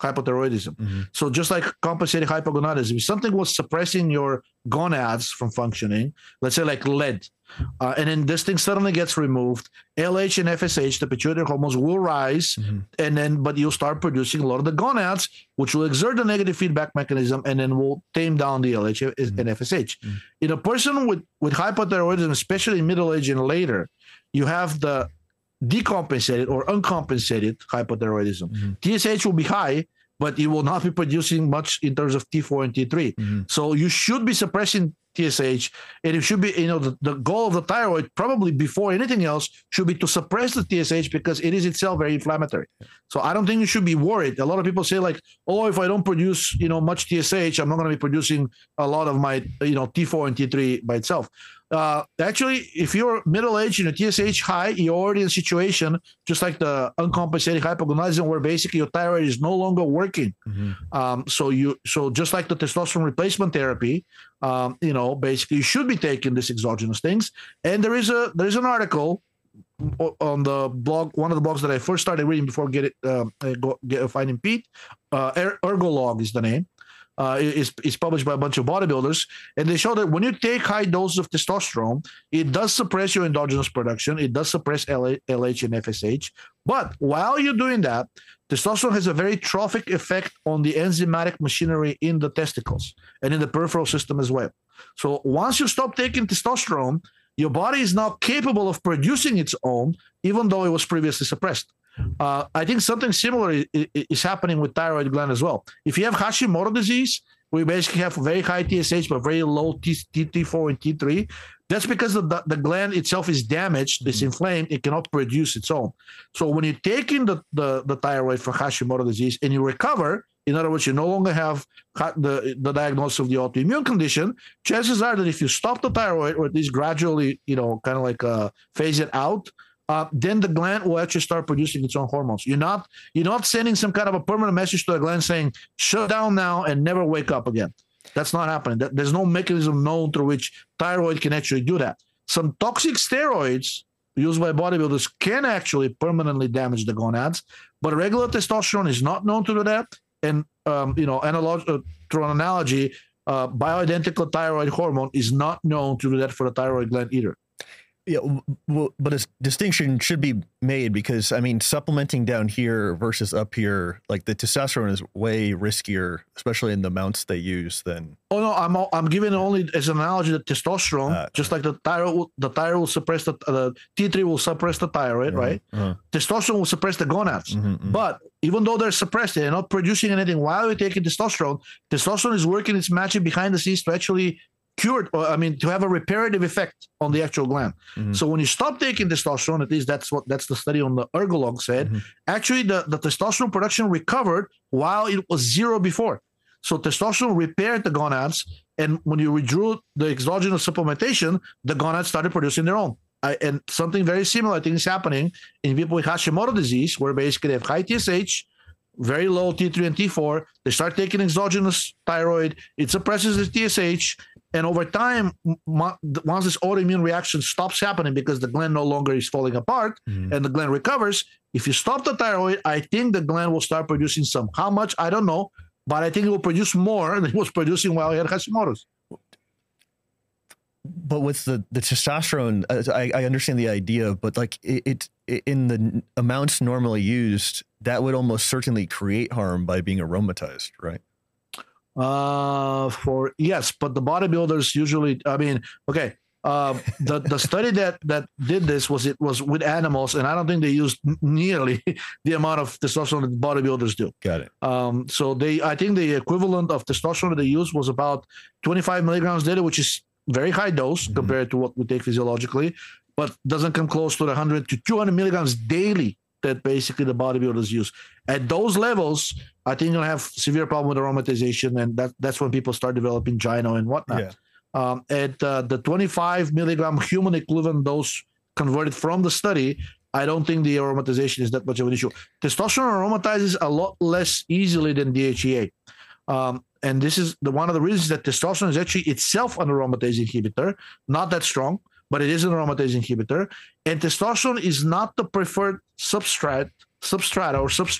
hypothyroidism. Mm-hmm. So just like compensated hypogonadism, if something was suppressing your gonads from functioning, let's say like lead, uh, and then this thing suddenly gets removed, L H and F S H, the pituitary hormones, will rise, mm-hmm. and then but you'll start producing a lot of the gonads, which will exert the negative feedback mechanism, and then will tame down the L H mm-hmm. and F S H. Mm-hmm. In a person with, with hypothyroidism, especially in middle age and later, you have the decompensated or uncompensated hypothyroidism. Mm-hmm. T S H will be high, but it will not be producing much in terms of T four and T three. Mm-hmm. So you should be suppressing T S H, and it should be, you know, the, the goal of the thyroid, probably before anything else, should be to suppress the T S H because it is itself very inflammatory. So I don't think you should be worried. A lot of people say like, oh, if I don't produce, you know, much T S H, I'm not going to be producing a lot of my, you know, T four and T three by itself. Uh, actually, if you're middle-aged and your T S H high, you're already in a situation just like the uncompensated hypogonadism, where basically your thyroid is no longer working. Mm-hmm. Um, so you, so just like the testosterone replacement therapy, um, you know, basically you should be taking these exogenous things. And there is a there is an article on the blog, one of the blogs that I first started reading before get it, uh, go, get finding Pete. Uh, Ergolog is the name. Uh, is is published by a bunch of bodybuilders, and they show that when you take high doses of testosterone, it does suppress your endogenous production. It does suppress L H and F S H. But while you're doing that, testosterone has a very trophic effect on the enzymatic machinery in the testicles and in the peripheral system as well. So once you stop taking testosterone, your body is now capable of producing its own, even though it was previously suppressed. Uh, I think something similar is, is happening with thyroid gland as well. If you have Hashimoto disease, we basically have very high T S H but very low T, T four and T three. That's because the, the gland itself is damaged, it's inflamed, it cannot produce its own. So when you take in the, the, the thyroid for Hashimoto disease and you recover, in other words, you no longer have the, the diagnosis of the autoimmune condition, chances are that if you stop the thyroid, or at least gradually, you know, kind of like uh, phase it out, Uh, then the gland will actually start producing its own hormones. You're not you're not sending some kind of a permanent message to the gland saying, shut down now and never wake up again. That's not happening. There's no mechanism known through which thyroid can actually do that. Some toxic steroids used by bodybuilders can actually permanently damage the gonads, but regular testosterone is not known to do that. And, um, you know, analog, uh, through an analogy, uh, bioidentical thyroid hormone is not known to do that for the thyroid gland either. Yeah, well, but a distinction should be made because, I mean, supplementing down here versus up here, like the testosterone is way riskier, especially in the amounts they use than. Oh no, I'm I'm giving it only as an analogy that testosterone, uh, just like the thyroid, will, the thyroid will suppress the uh, the T three will suppress the thyroid, uh-huh, right? Uh-huh. Testosterone will suppress the gonads, mm-hmm, mm-hmm. But even though they're suppressed, they're not producing anything while you're taking testosterone. Testosterone is working its magic behind the scenes to actually cured, or I mean, to have a reparative effect on the actual gland. Mm-hmm. So when you stop taking testosterone, at least that's what that's the study on the Ergolog said. Mm-hmm. Actually, the, the testosterone production recovered while it was zero before. So testosterone repaired the gonads, and when you withdrew the exogenous supplementation, the gonads started producing their own. I, and something very similar, I think, is happening in people with Hashimoto disease, where basically they have high T S H, very low T three and T four. They start taking exogenous thyroid. It suppresses the T S H. And over time, once this autoimmune reaction stops happening because the gland no longer is falling apart, mm-hmm. and the gland recovers, if you stop the thyroid, I think the gland will start producing some. How much? I don't know. But I think it will produce more than it was producing while he had Hashimoto's. But with the, the testosterone, I, I understand the idea, but like it, it in the amounts normally used, that would almost certainly create harm by being aromatized, right? Uh, for yes, but the bodybuilders usually, I mean, okay. Uh, the the study that that did this was it was with animals, and I don't think they used nearly the amount of testosterone that bodybuilders do. Got it. Um, so they, I think the equivalent of testosterone that they used was about twenty-five milligrams daily, which is very high dose mm-hmm. compared to what we take physiologically, but doesn't come close to the one hundred to two hundred milligrams daily that basically the bodybuilders use. At those levels, I think you'll have severe problem with aromatization, and that that's when people start developing gyno and whatnot. Yeah. Um, at uh, the twenty-five milligram human equivalent dose converted from the study, I don't think the aromatization is that much of an issue. Testosterone aromatizes a lot less easily than D H E A. Um, and this is the one of the reasons that testosterone is actually itself an aromatase inhibitor, not that strong, but it is an aromatase inhibitor. And testosterone is not the preferred substrate, substrata or substrate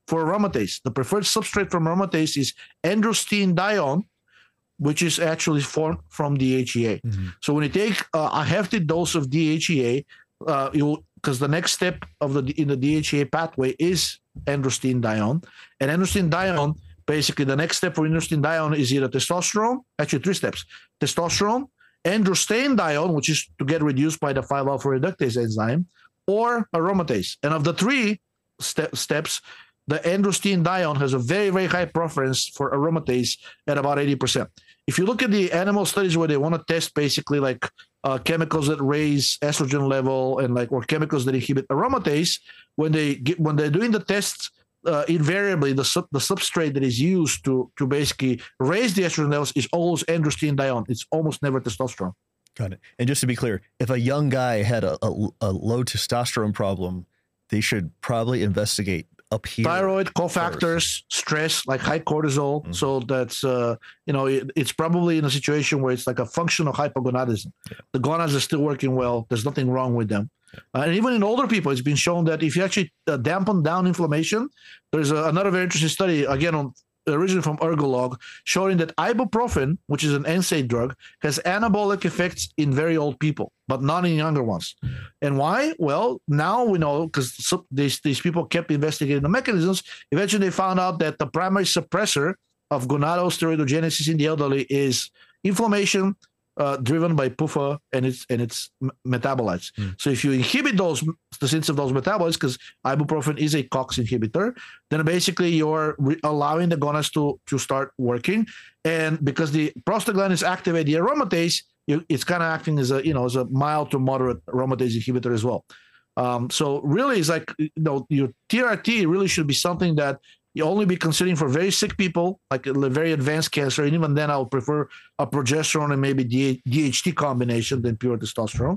for aromatase. The preferred substrate from aromatase is androstenedione, which is actually formed from D H E A. Mm-hmm. So when you take uh, a hefty dose of D H E A, uh, you because the next step of the in the D H E A pathway is androstenedione, and androstenedione, basically the next step for androstenedione is either testosterone, actually three steps: testosterone, androstenedione, which is to get reduced by the five alpha reductase enzyme, or aromatase. And of the three ste- steps, the androstenedione has a very, very high preference for aromatase at about eighty percent. If you look at the animal studies where they want to test basically like uh, chemicals that raise estrogen level and like or chemicals that inhibit aromatase, when they get, when they're doing the tests, uh, invariably the sub, the substrate that is used to to basically raise the estrogen levels is always androstenedione. It's almost never testosterone. Got it. And just to be clear, if a young guy had a, a, a low testosterone problem, they should probably investigate up here. Thyroid, cofactors, first. Stress, like high cortisol. Mm-hmm. So that's, uh, you know, it, it's probably in a situation where it's like a functional hypogonadism. Yeah. The gonads are still working well. There's nothing wrong with them. Yeah. Uh, and even in older people, it's been shown that if you actually uh, dampen down inflammation, there's a, another very interesting study, again, on originally from Ergolog, showing that ibuprofen, which is an N SAID drug, has anabolic effects in very old people, but not in younger ones. And why? Well, now we know because these, these people kept investigating the mechanisms. Eventually, they found out that the primary suppressor of gonadosteroidogenesis in the elderly is inflammation uh, driven by P U F A and its and its metabolites. Mm. So if you inhibit those the synthesis of those metabolites, because ibuprofen is a COX inhibitor, then basically you're re- allowing the gonads to to start working. And because the prostaglandins activate the aromatase, you, it's kind of acting as a you know as a mild to moderate aromatase inhibitor as well. Um, so really, it's like you know your T R T really should be something that you only be considering for very sick people, like a very advanced cancer. And even then, I would prefer a progesterone and maybe D H T combination than pure testosterone.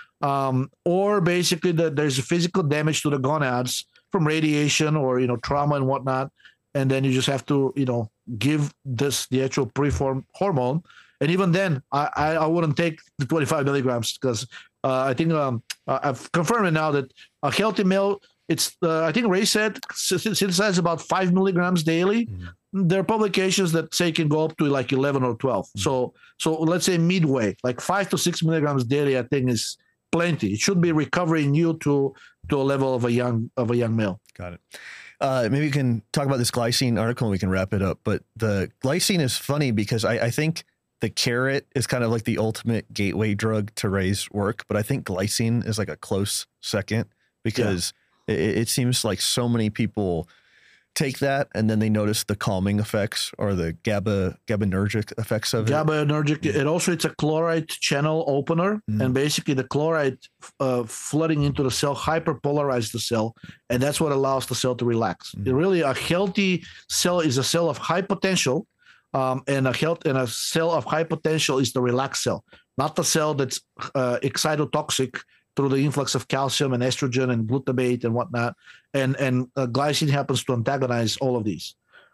Um, or basically, the, there's a physical damage to the gonads from radiation or, you know, trauma and whatnot. And then you just have to, you know, give this the actual preformed hormone. And even then, I, I, I wouldn't take the twenty-five milligrams because uh, I think um, I've confirmed it now that a healthy male, It's uh, I think Ray said synthesize about five milligrams daily. Mm-hmm. There are publications that say it can go up to like eleven or twelve. Mm-hmm. So so let's say midway, like five to six milligrams daily, I think is plenty. It should be recovering you to to a level of a young of a young male. Got it. Uh, maybe we can talk about this glycine article and we can wrap it up. But the glycine is funny because I, I think the carrot is kind of like the ultimate gateway drug to Ray's work, but I think glycine is like a close second because yeah. It, it seems like so many people take that and then they notice the calming effects or the GABA GABAergic effects of it. GABAergic. Mm. It also it's a chloride channel opener, mm. and basically the chloride uh, flooding into the cell hyperpolarizes the cell, and that's what allows the cell to relax. Mm. It really, a healthy cell is a cell of high potential, um, and a health and a cell of high potential is the relaxed cell, not the cell that's uh, excitotoxic through the influx of calcium and estrogen and glutamate and whatnot. And and uh, glycine happens to antagonize all of these.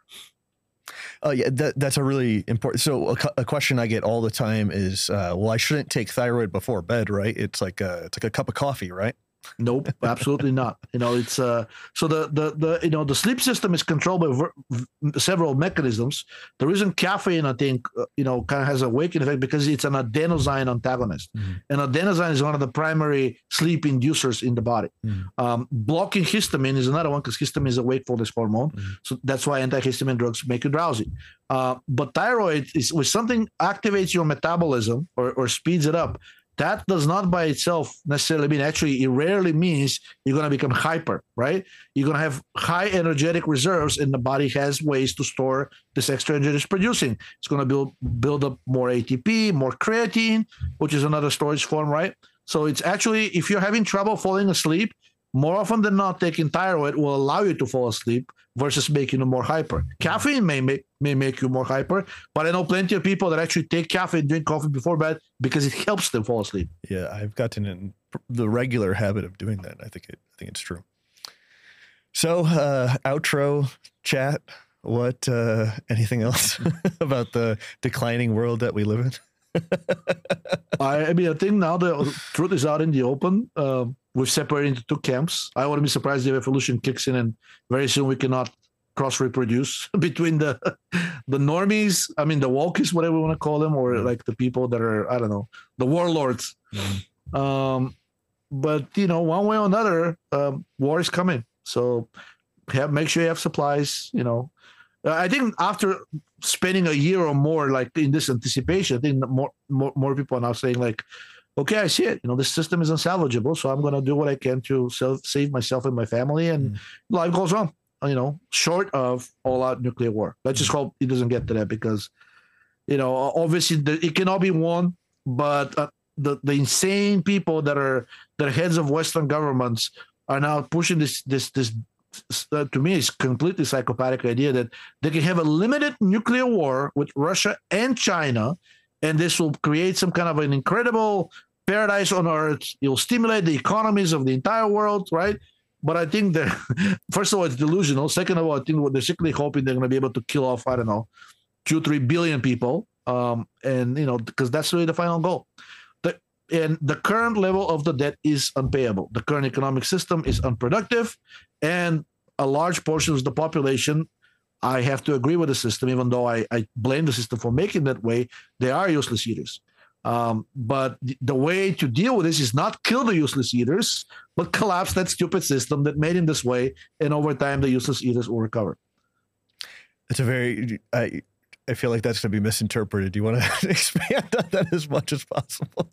Oh, yeah, that, that's a really important. So a, a question I get all the time is, uh, well, I shouldn't take thyroid before bed, right? It's like a, it's like a cup of coffee, right? Nope, absolutely not. You know, it's uh, so the the the you know the sleep system is controlled by ver- v- several mechanisms. The reason caffeine, I think, uh, you know, kind of has a waking effect because it's an adenosine antagonist, mm-hmm. and adenosine is one of the primary sleep inducers in the body. Mm-hmm. Um, blocking histamine is another one because histamine is a wakefulness hormone, mm-hmm. so that's why antihistamine drugs make you drowsy. Uh, but thyroid is when something activates your metabolism or or speeds it up. That does not by itself necessarily mean, actually, it rarely means you're going to become hyper, right? You're going to have high energetic reserves, and the body has ways to store this extra energy it's producing. It's going to build build up more A T P, more creatine, which is another storage form, right? So it's actually, if you're having trouble falling asleep, more often than not, taking thyroid will allow you to fall asleep versus making you more hyper. Caffeine may make may make you more hyper, but I know plenty of people that actually take caffeine, drink coffee before bed because it helps them fall asleep. Yeah, I've gotten in the regular habit of doing that. I think it, I think it's true. So, uh, outro chat. What? Uh, anything else about the declining world that we live in? I, I mean, I think now the truth is out in the open. Uh, we've separated into two camps. I wouldn't be surprised if evolution kicks in and very soon we cannot cross reproduce between the the normies, I mean the wokies, whatever you want to call them, or like the people that are, I don't know, the warlords. Mm-hmm. Um, but you know, one way or another, um, war is coming. So have, make sure you have supplies. You know, I think after spending a year or more like in this anticipation, I think more more, more people are now saying like, okay, I see it. You know, this system is unsalvageable, so I'm going to do what I can to self, save myself and my family, and mm. life goes on. You know, short of all-out nuclear war. Let's just hope it doesn't get to that, because, you know, obviously the, it cannot be won. But uh, the the insane people that are that are heads of Western governments are now pushing this this this. Uh, to me, it's completely psychopathic idea that they can have a limited nuclear war with Russia and China, and this will create some kind of an incredible paradise on Earth. It will stimulate the economies of the entire world, right? But I think that, first of all, it's delusional. Second of all, I think what they're secretly hoping they're going to be able to kill off, I don't know, two, three billion people. Um, and, you know, because that's really the final goal. The, and the current level of the debt is unpayable. The current economic system is unproductive. And a large portion of the population, I have to agree with the system, even though I, I blame the system for making that way, they are useless eaters. Um, but the, the way to deal with this is not kill the useless eaters, but collapse that stupid system that made him this way. And over time, the useless eaters will recover. It's a very, I, I feel like that's going to be misinterpreted. Do you want to expand on that as much as possible?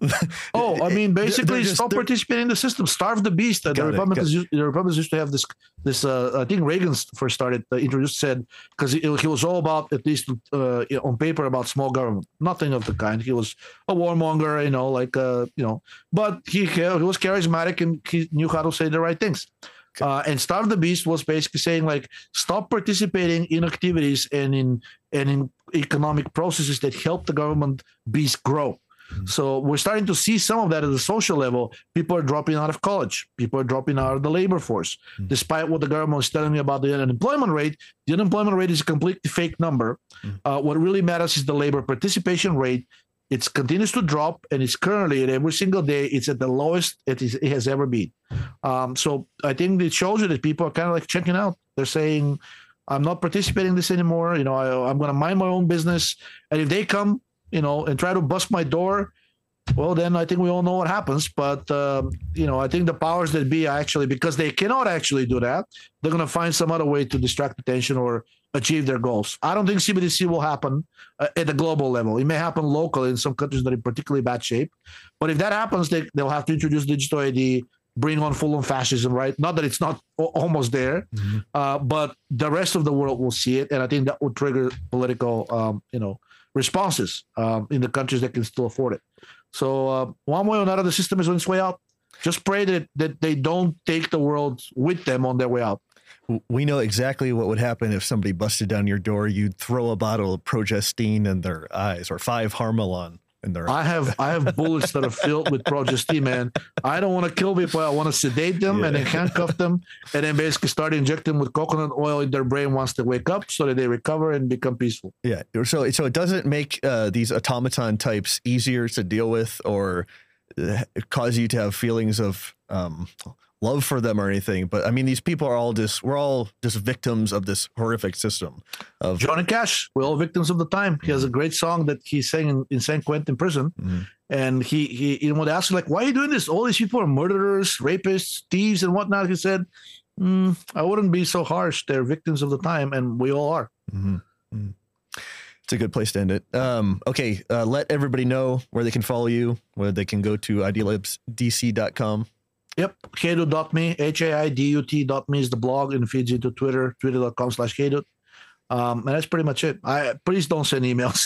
Oh, I mean, basically, just, stop participating in the system, starve the beast. The Republicans, used, the Republicans used to have this. This uh, I think Reagan first started uh, introduced said because he, he was all about, at least uh, on paper, about small government. Nothing of the kind. He was a warmonger, you know, like uh, you know. But he he was charismatic and he knew how to say the right things. Uh, and Starve the Beast was basically saying like, stop participating in activities and in and in economic processes that help the government beast grow. Mm-hmm. So we're starting to see some of that at the social level. People are dropping out of college. People are dropping out of the labor force. Mm-hmm. Despite what the government is telling me about the unemployment rate, the unemployment rate is a completely fake number. Mm-hmm. Uh, what really matters is the labor participation rate. It continues to drop, and it's currently at every single day, it's at the lowest it, is, it has ever been. Um, so I think it shows you that people are kind of like checking out. They're saying, I'm not participating in this anymore. You know, I, I'm going to mind my own business. And if they come, you know, and try to bust my door, well, then I think we all know what happens. But, um, you know, I think the powers that be actually, because they cannot actually do that, they're going to find some other way to distract attention or achieve their goals. I don't think C B D C will happen uh, at the global level. It may happen locally in some countries that are in particularly bad shape. But if that happens, they, they'll have to introduce digital I D, bring on full-on fascism, right? Not that it's not o- almost there, mm-hmm. uh, but the rest of the world will see it. And I think that will trigger political, um, you know, responses um, in the countries that can still afford it. So uh, one way or another, the system is on its way out. Just pray that, that they don't take the world with them on their way out. We know exactly what would happen if somebody busted down your door. You'd throw a bottle of Progestine in their eyes or five Harmalon in their I have I have bullets that are filled with Progestine, man. I don't want to kill people. I want to sedate them yeah. and then handcuff them and then basically start injecting them with coconut oil in their brain once they wake up so that they recover and become peaceful. Yeah. So, so it doesn't make uh, these automaton types easier to deal with or uh, cause you to have feelings of um, love for them or anything. But I mean, these people are all just, we're all just victims of this horrific system. Of Johnny Cash, we're all victims of the time. He has a great song that he sang in, in San Quentin prison. Mm-hmm. And he, he, you know, they asked him, like, why are you doing this? All these people are murderers, rapists, thieves, and whatnot. He said, mm, I wouldn't be so harsh. They're victims of the time, and we all are. Mm-hmm. Mm-hmm. It's a good place to end it. Um, okay, uh, let everybody know where they can follow you, where they can go to idealabs d c dot com. Yep, haidut dot me, H A I D U T dot me is the blog, and feeds you to Twitter, twitter.com slash haidut. Um, and that's pretty much it. I Please don't send emails.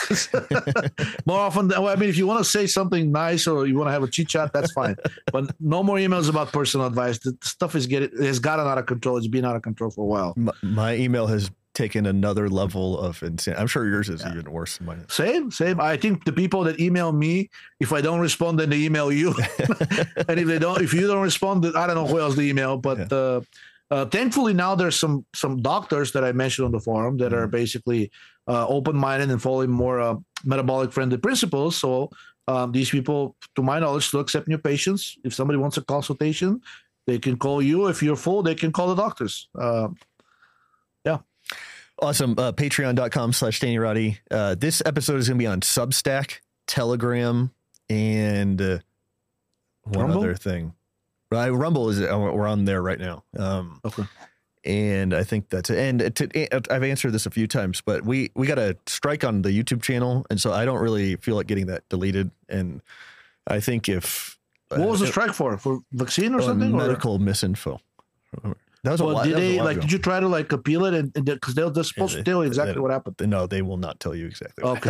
More often, than, well, I mean, if you want to say something nice or you want to have a chit chat, that's fine. But no more emails about personal advice. The stuff is getting has gotten out of control. It's been out of control for a while. My, my email has taken another level of insane. I'm sure yours is yeah. even worse than mine. Same, same. I think the people that email me, if I don't respond, then they email you. And if they don't, if you don't respond, I don't know who else they email. But yeah. uh, uh, thankfully now there's some some doctors that I mentioned on the forum that mm-hmm. are basically uh, open-minded and following more uh, metabolic-friendly principles. So um, these people, to my knowledge, still accept new patients. If somebody wants a consultation, they can call you. If you're full, they can call the doctors. Uh, Yeah. Awesome. Uh, Patreon.com slash Danny Roddy. Uh, this episode is going to be on Substack, Telegram, and uh, one Rumble? other thing. Uh, Rumble is we're on there right now. Um, Okay. And I think that's it. And to, I've answered this a few times, but we, we got a strike on the YouTube channel. And so I don't really feel like getting that deleted. And I think if... What was the uh, strike for? For vaccine or uh, something? Medical or? misinfo. That was a Well, lot. did that was a they while like? ago. Did you try to like appeal it? And because they're, they're supposed Yeah, to tell you they- exactly they- what happened. No, they will not tell you exactly. Okay.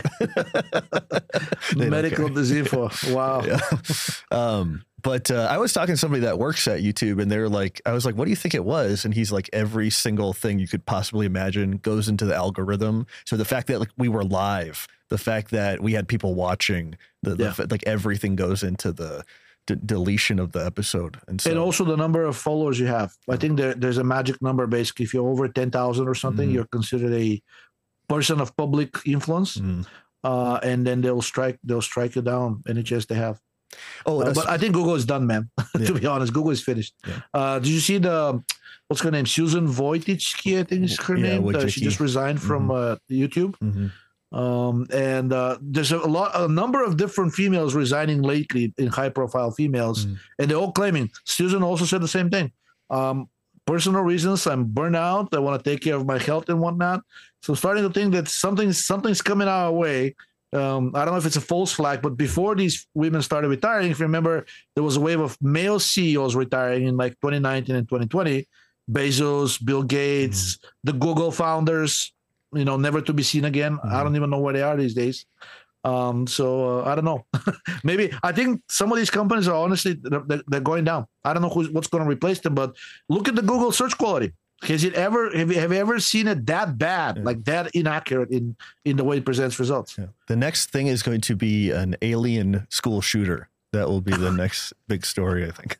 They don't Medical care. disinfo. Wow. Yeah. Um, but uh, I was talking to somebody that works at YouTube, and they're like, I was like, what do you think it was? And he's like, every single thing you could possibly imagine goes into the algorithm. So the fact that like we were live, the fact that we had people watching, the, the Yeah. fa- like everything goes into the d- deletion of the episode. And so And also the number of followers you have. I think there, there's a magic number. Basically, if you're over ten thousand or something, Mhm. you're considered a person of public influence. Mhm. Uh, and then they'll strike they'll strike you down any chance they have. oh, Uh, that's, but I think Google is done, man. Yeah. To be honest, Google is finished. Yeah. Uh, did you see the what's her name? Susan Wojcicki, I think is her Yeah, name. Uh, she Wojcicki. just resigned from uh, YouTube. Mhm. Um, and uh, there's a lot, a number of different females resigning lately in high-profile females, Mhm. and they're all claiming. Susan also said the same thing. Um, personal reasons. I'm burnt out. I want to take care of my health and whatnot. So I'm starting to think that something something's coming our way. Um, I don't know if it's a false flag, but before these women started retiring, if you remember, there was a wave of male C E Os retiring in like twenty nineteen and twenty twenty. Bezos, Bill Gates, the Google founders, you know, never to be seen again. I Mhm. don't even know where they are these days. Um, so uh, I don't know. Maybe I think some of these companies are honestly they're, they're going down. I don't know who's what's going to replace them, but look at the Google search quality. Has it ever have you, have you ever seen it that bad, Yeah. like that inaccurate in in the way it presents results? Yeah. The next thing is going to be an alien school shooter. That will be the next big story, I think.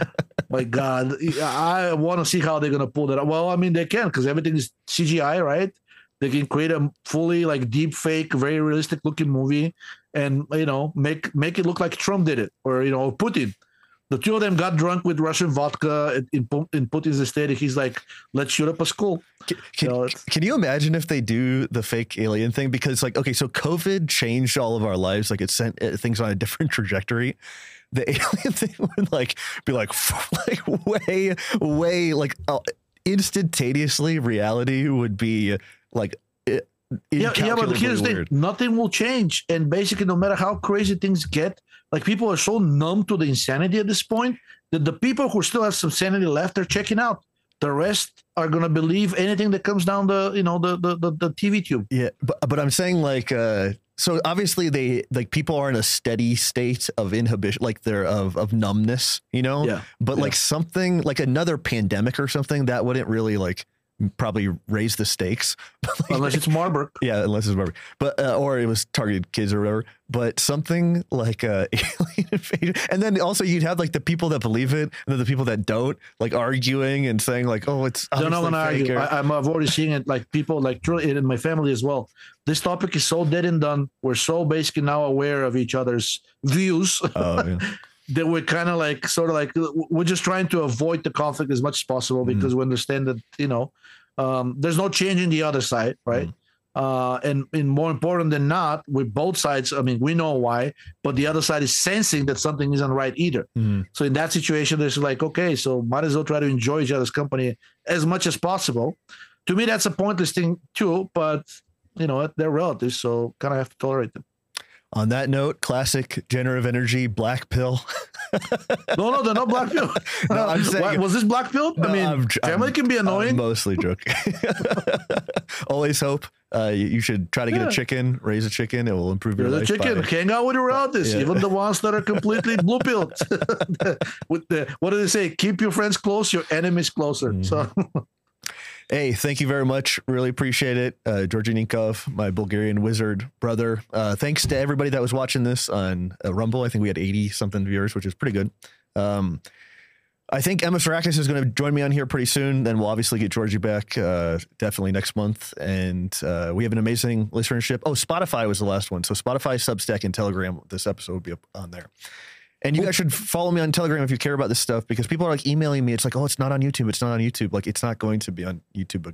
My God, I want to see how they're going to pull that up. Well, I mean, they can because everything is C G I, right? They can create a fully like deep fake, very realistic looking movie, and you know make make it look like Trump did it, or you know Putin. The two of them got drunk with Russian vodka in in Putin's estate. He's like, "Let's shoot up a school." Can, can, So it's- can you imagine if they do the fake alien thing? Because like, okay, so COVID changed all of our lives. Like it sent uh, things on a different trajectory. The alien thing would like be like, like way, way like uh, instantaneously reality would be like it, Yeah, yeah, but here's the thing: weird. nothing will change, and basically, no matter how crazy things get, like people are so numb to the insanity at this point that the people who still have some sanity left are checking out. The rest are gonna believe anything that comes down the, you know, the the the, the T V tube. Yeah, but but I'm saying like uh so obviously they like people are in a steady state of inhibition, like they're of of numbness, you know? Yeah. But Yeah. like something like another pandemic or something that wouldn't really like probably raise the stakes. Unless it's Marburg. Yeah, unless it's Marvel. But uh, or it was targeted kids or whatever. But something like uh, alien invasion, and then also you'd have like the people that believe it, and then the people that don't, like arguing and saying like, "Oh, it's They're not obviously gonna fake," argue. or- I, I'm, I've already seen it. Like people, like truly in my family as well. This topic is so dead and done. We're so basically now aware of each other's views Oh, yeah. that we're kind of like sort of like we're just trying to avoid the conflict as much as possible because we understand that you know um, there's no change in the other side, right? Uh, and, and more important than not, with both sides, I mean, we know why, but the other side is sensing that something isn't right either. Mhm. So in that situation, there's like, okay, so might as well try to enjoy each other's company as much as possible. To me, that's a pointless thing too, but you know, they're relatives, so kind of have to tolerate them. On that note, classic generative energy black pill. No, no, they're not black pill. No, I'm saying- Why- was this black pill? No, I mean, I'm- family I'm- can be I'm annoying. mostly joking. Always hope. Uh, you, you should try to get Yeah. a chicken, raise a chicken. It will improve your You're the life. chicken. by- Hang out with your relatives, Yeah. even the ones that are completely blue pilled. With the what do they say? Keep your friends close, your enemies closer. Mhm. So Hey, thank you very much. Really appreciate it. Uh, Georgi Ninkov, my Bulgarian wizard brother. Uh, thanks to everybody that was watching this on uh, Rumble. I think we had eighty something viewers, which is pretty good. Um, I think Emma Sarakis is going to join me on here pretty soon. Then we'll obviously get Georgie back uh, definitely next month. And uh, we have an amazing listenership. Oh, Spotify was the last one. So Spotify, Substack, and Telegram, this episode will be up on there. And you guys should follow me on Telegram if you care about this stuff, because people are like emailing me. It's like, oh, it's not on YouTube. It's not on YouTube. Like, it's not going to be on YouTube again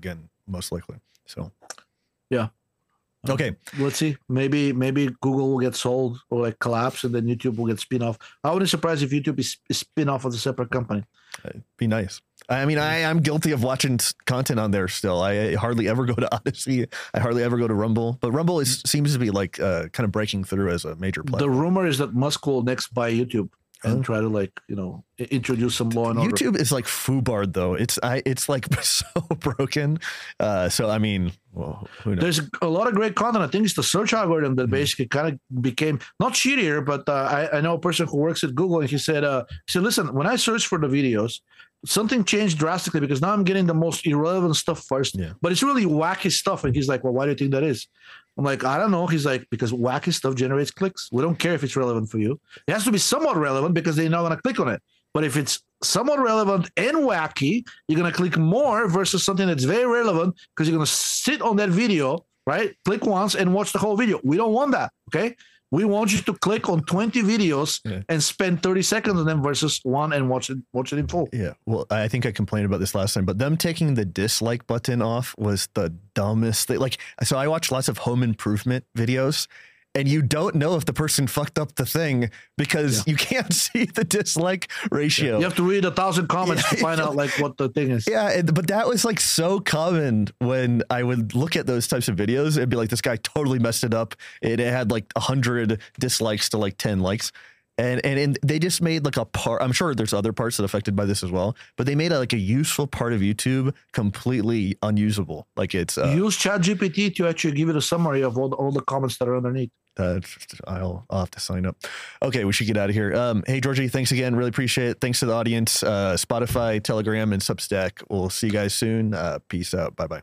most likely. So, yeah. Okay. Uh, let's see. Maybe maybe Google will get sold or like collapse, and then YouTube will get spin off. I wouldn't be surprised if YouTube is, is spin off of a separate company. It'd be nice. I mean, I am guilty of watching content on there still. I hardly ever go to Odyssey. I hardly ever go to Rumble. But Rumble is seems to be like uh, kind of breaking through as a major platform. The rumor is that Musk will next buy YouTube and oh. try to like you know introduce some law and order. YouTube is like foobarred though. It's I it's like so broken. Uh, so I mean, well, who knows? There's a lot of great content. I think it's the search algorithm that mm-hmm. basically kind of became not shittier, but uh, I, I know a person who works at Google, and he said, uh, he said, listen, when I search for the videos, something changed drastically because now I'm getting the most irrelevant stuff first, yeah. but it's really wacky stuff. And he's like, well, why do you think that is? I'm like, I don't know. He's like, because wacky stuff generates clicks. We don't care if it's relevant for you. It has to be somewhat relevant because they're not going to click on it. But if it's somewhat relevant and wacky, you're going to click more versus something that's very relevant because you're going to sit on that video, right? Click once and watch the whole video. We don't want that, okay? We want you to click on twenty videos yeah. and spend thirty seconds on them versus one and watch it, watch it in full. Yeah. Well, I think I complained about this last time, but them taking the dislike button off was the dumbest thing. Like, so I watch lots of home improvement videos, and you don't know if the person fucked up the thing because yeah. you can't see the dislike ratio. Yeah. You have to read a thousand comments yeah. to find out like what the thing is. Yeah, and, but that was like so common when I would look at those types of videos. It'd be like, this guy totally messed it up. It, it had like a hundred dislikes to like ten likes. And, and and they just made like a part. I'm sure there's other parts that are affected by this as well, but they made a, like a useful part of YouTube completely unusable. Like it's uh, use ChatGPT to actually give it a summary of all the, all the comments that are underneath. Uh, I'll, I'll have to sign up. Okay, we should get out of here. Um, hey, Georgie, thanks again. Really appreciate it. Thanks to the audience. Uh, Spotify, Telegram, and Substack. We'll see you guys soon. Uh, peace out. Bye bye.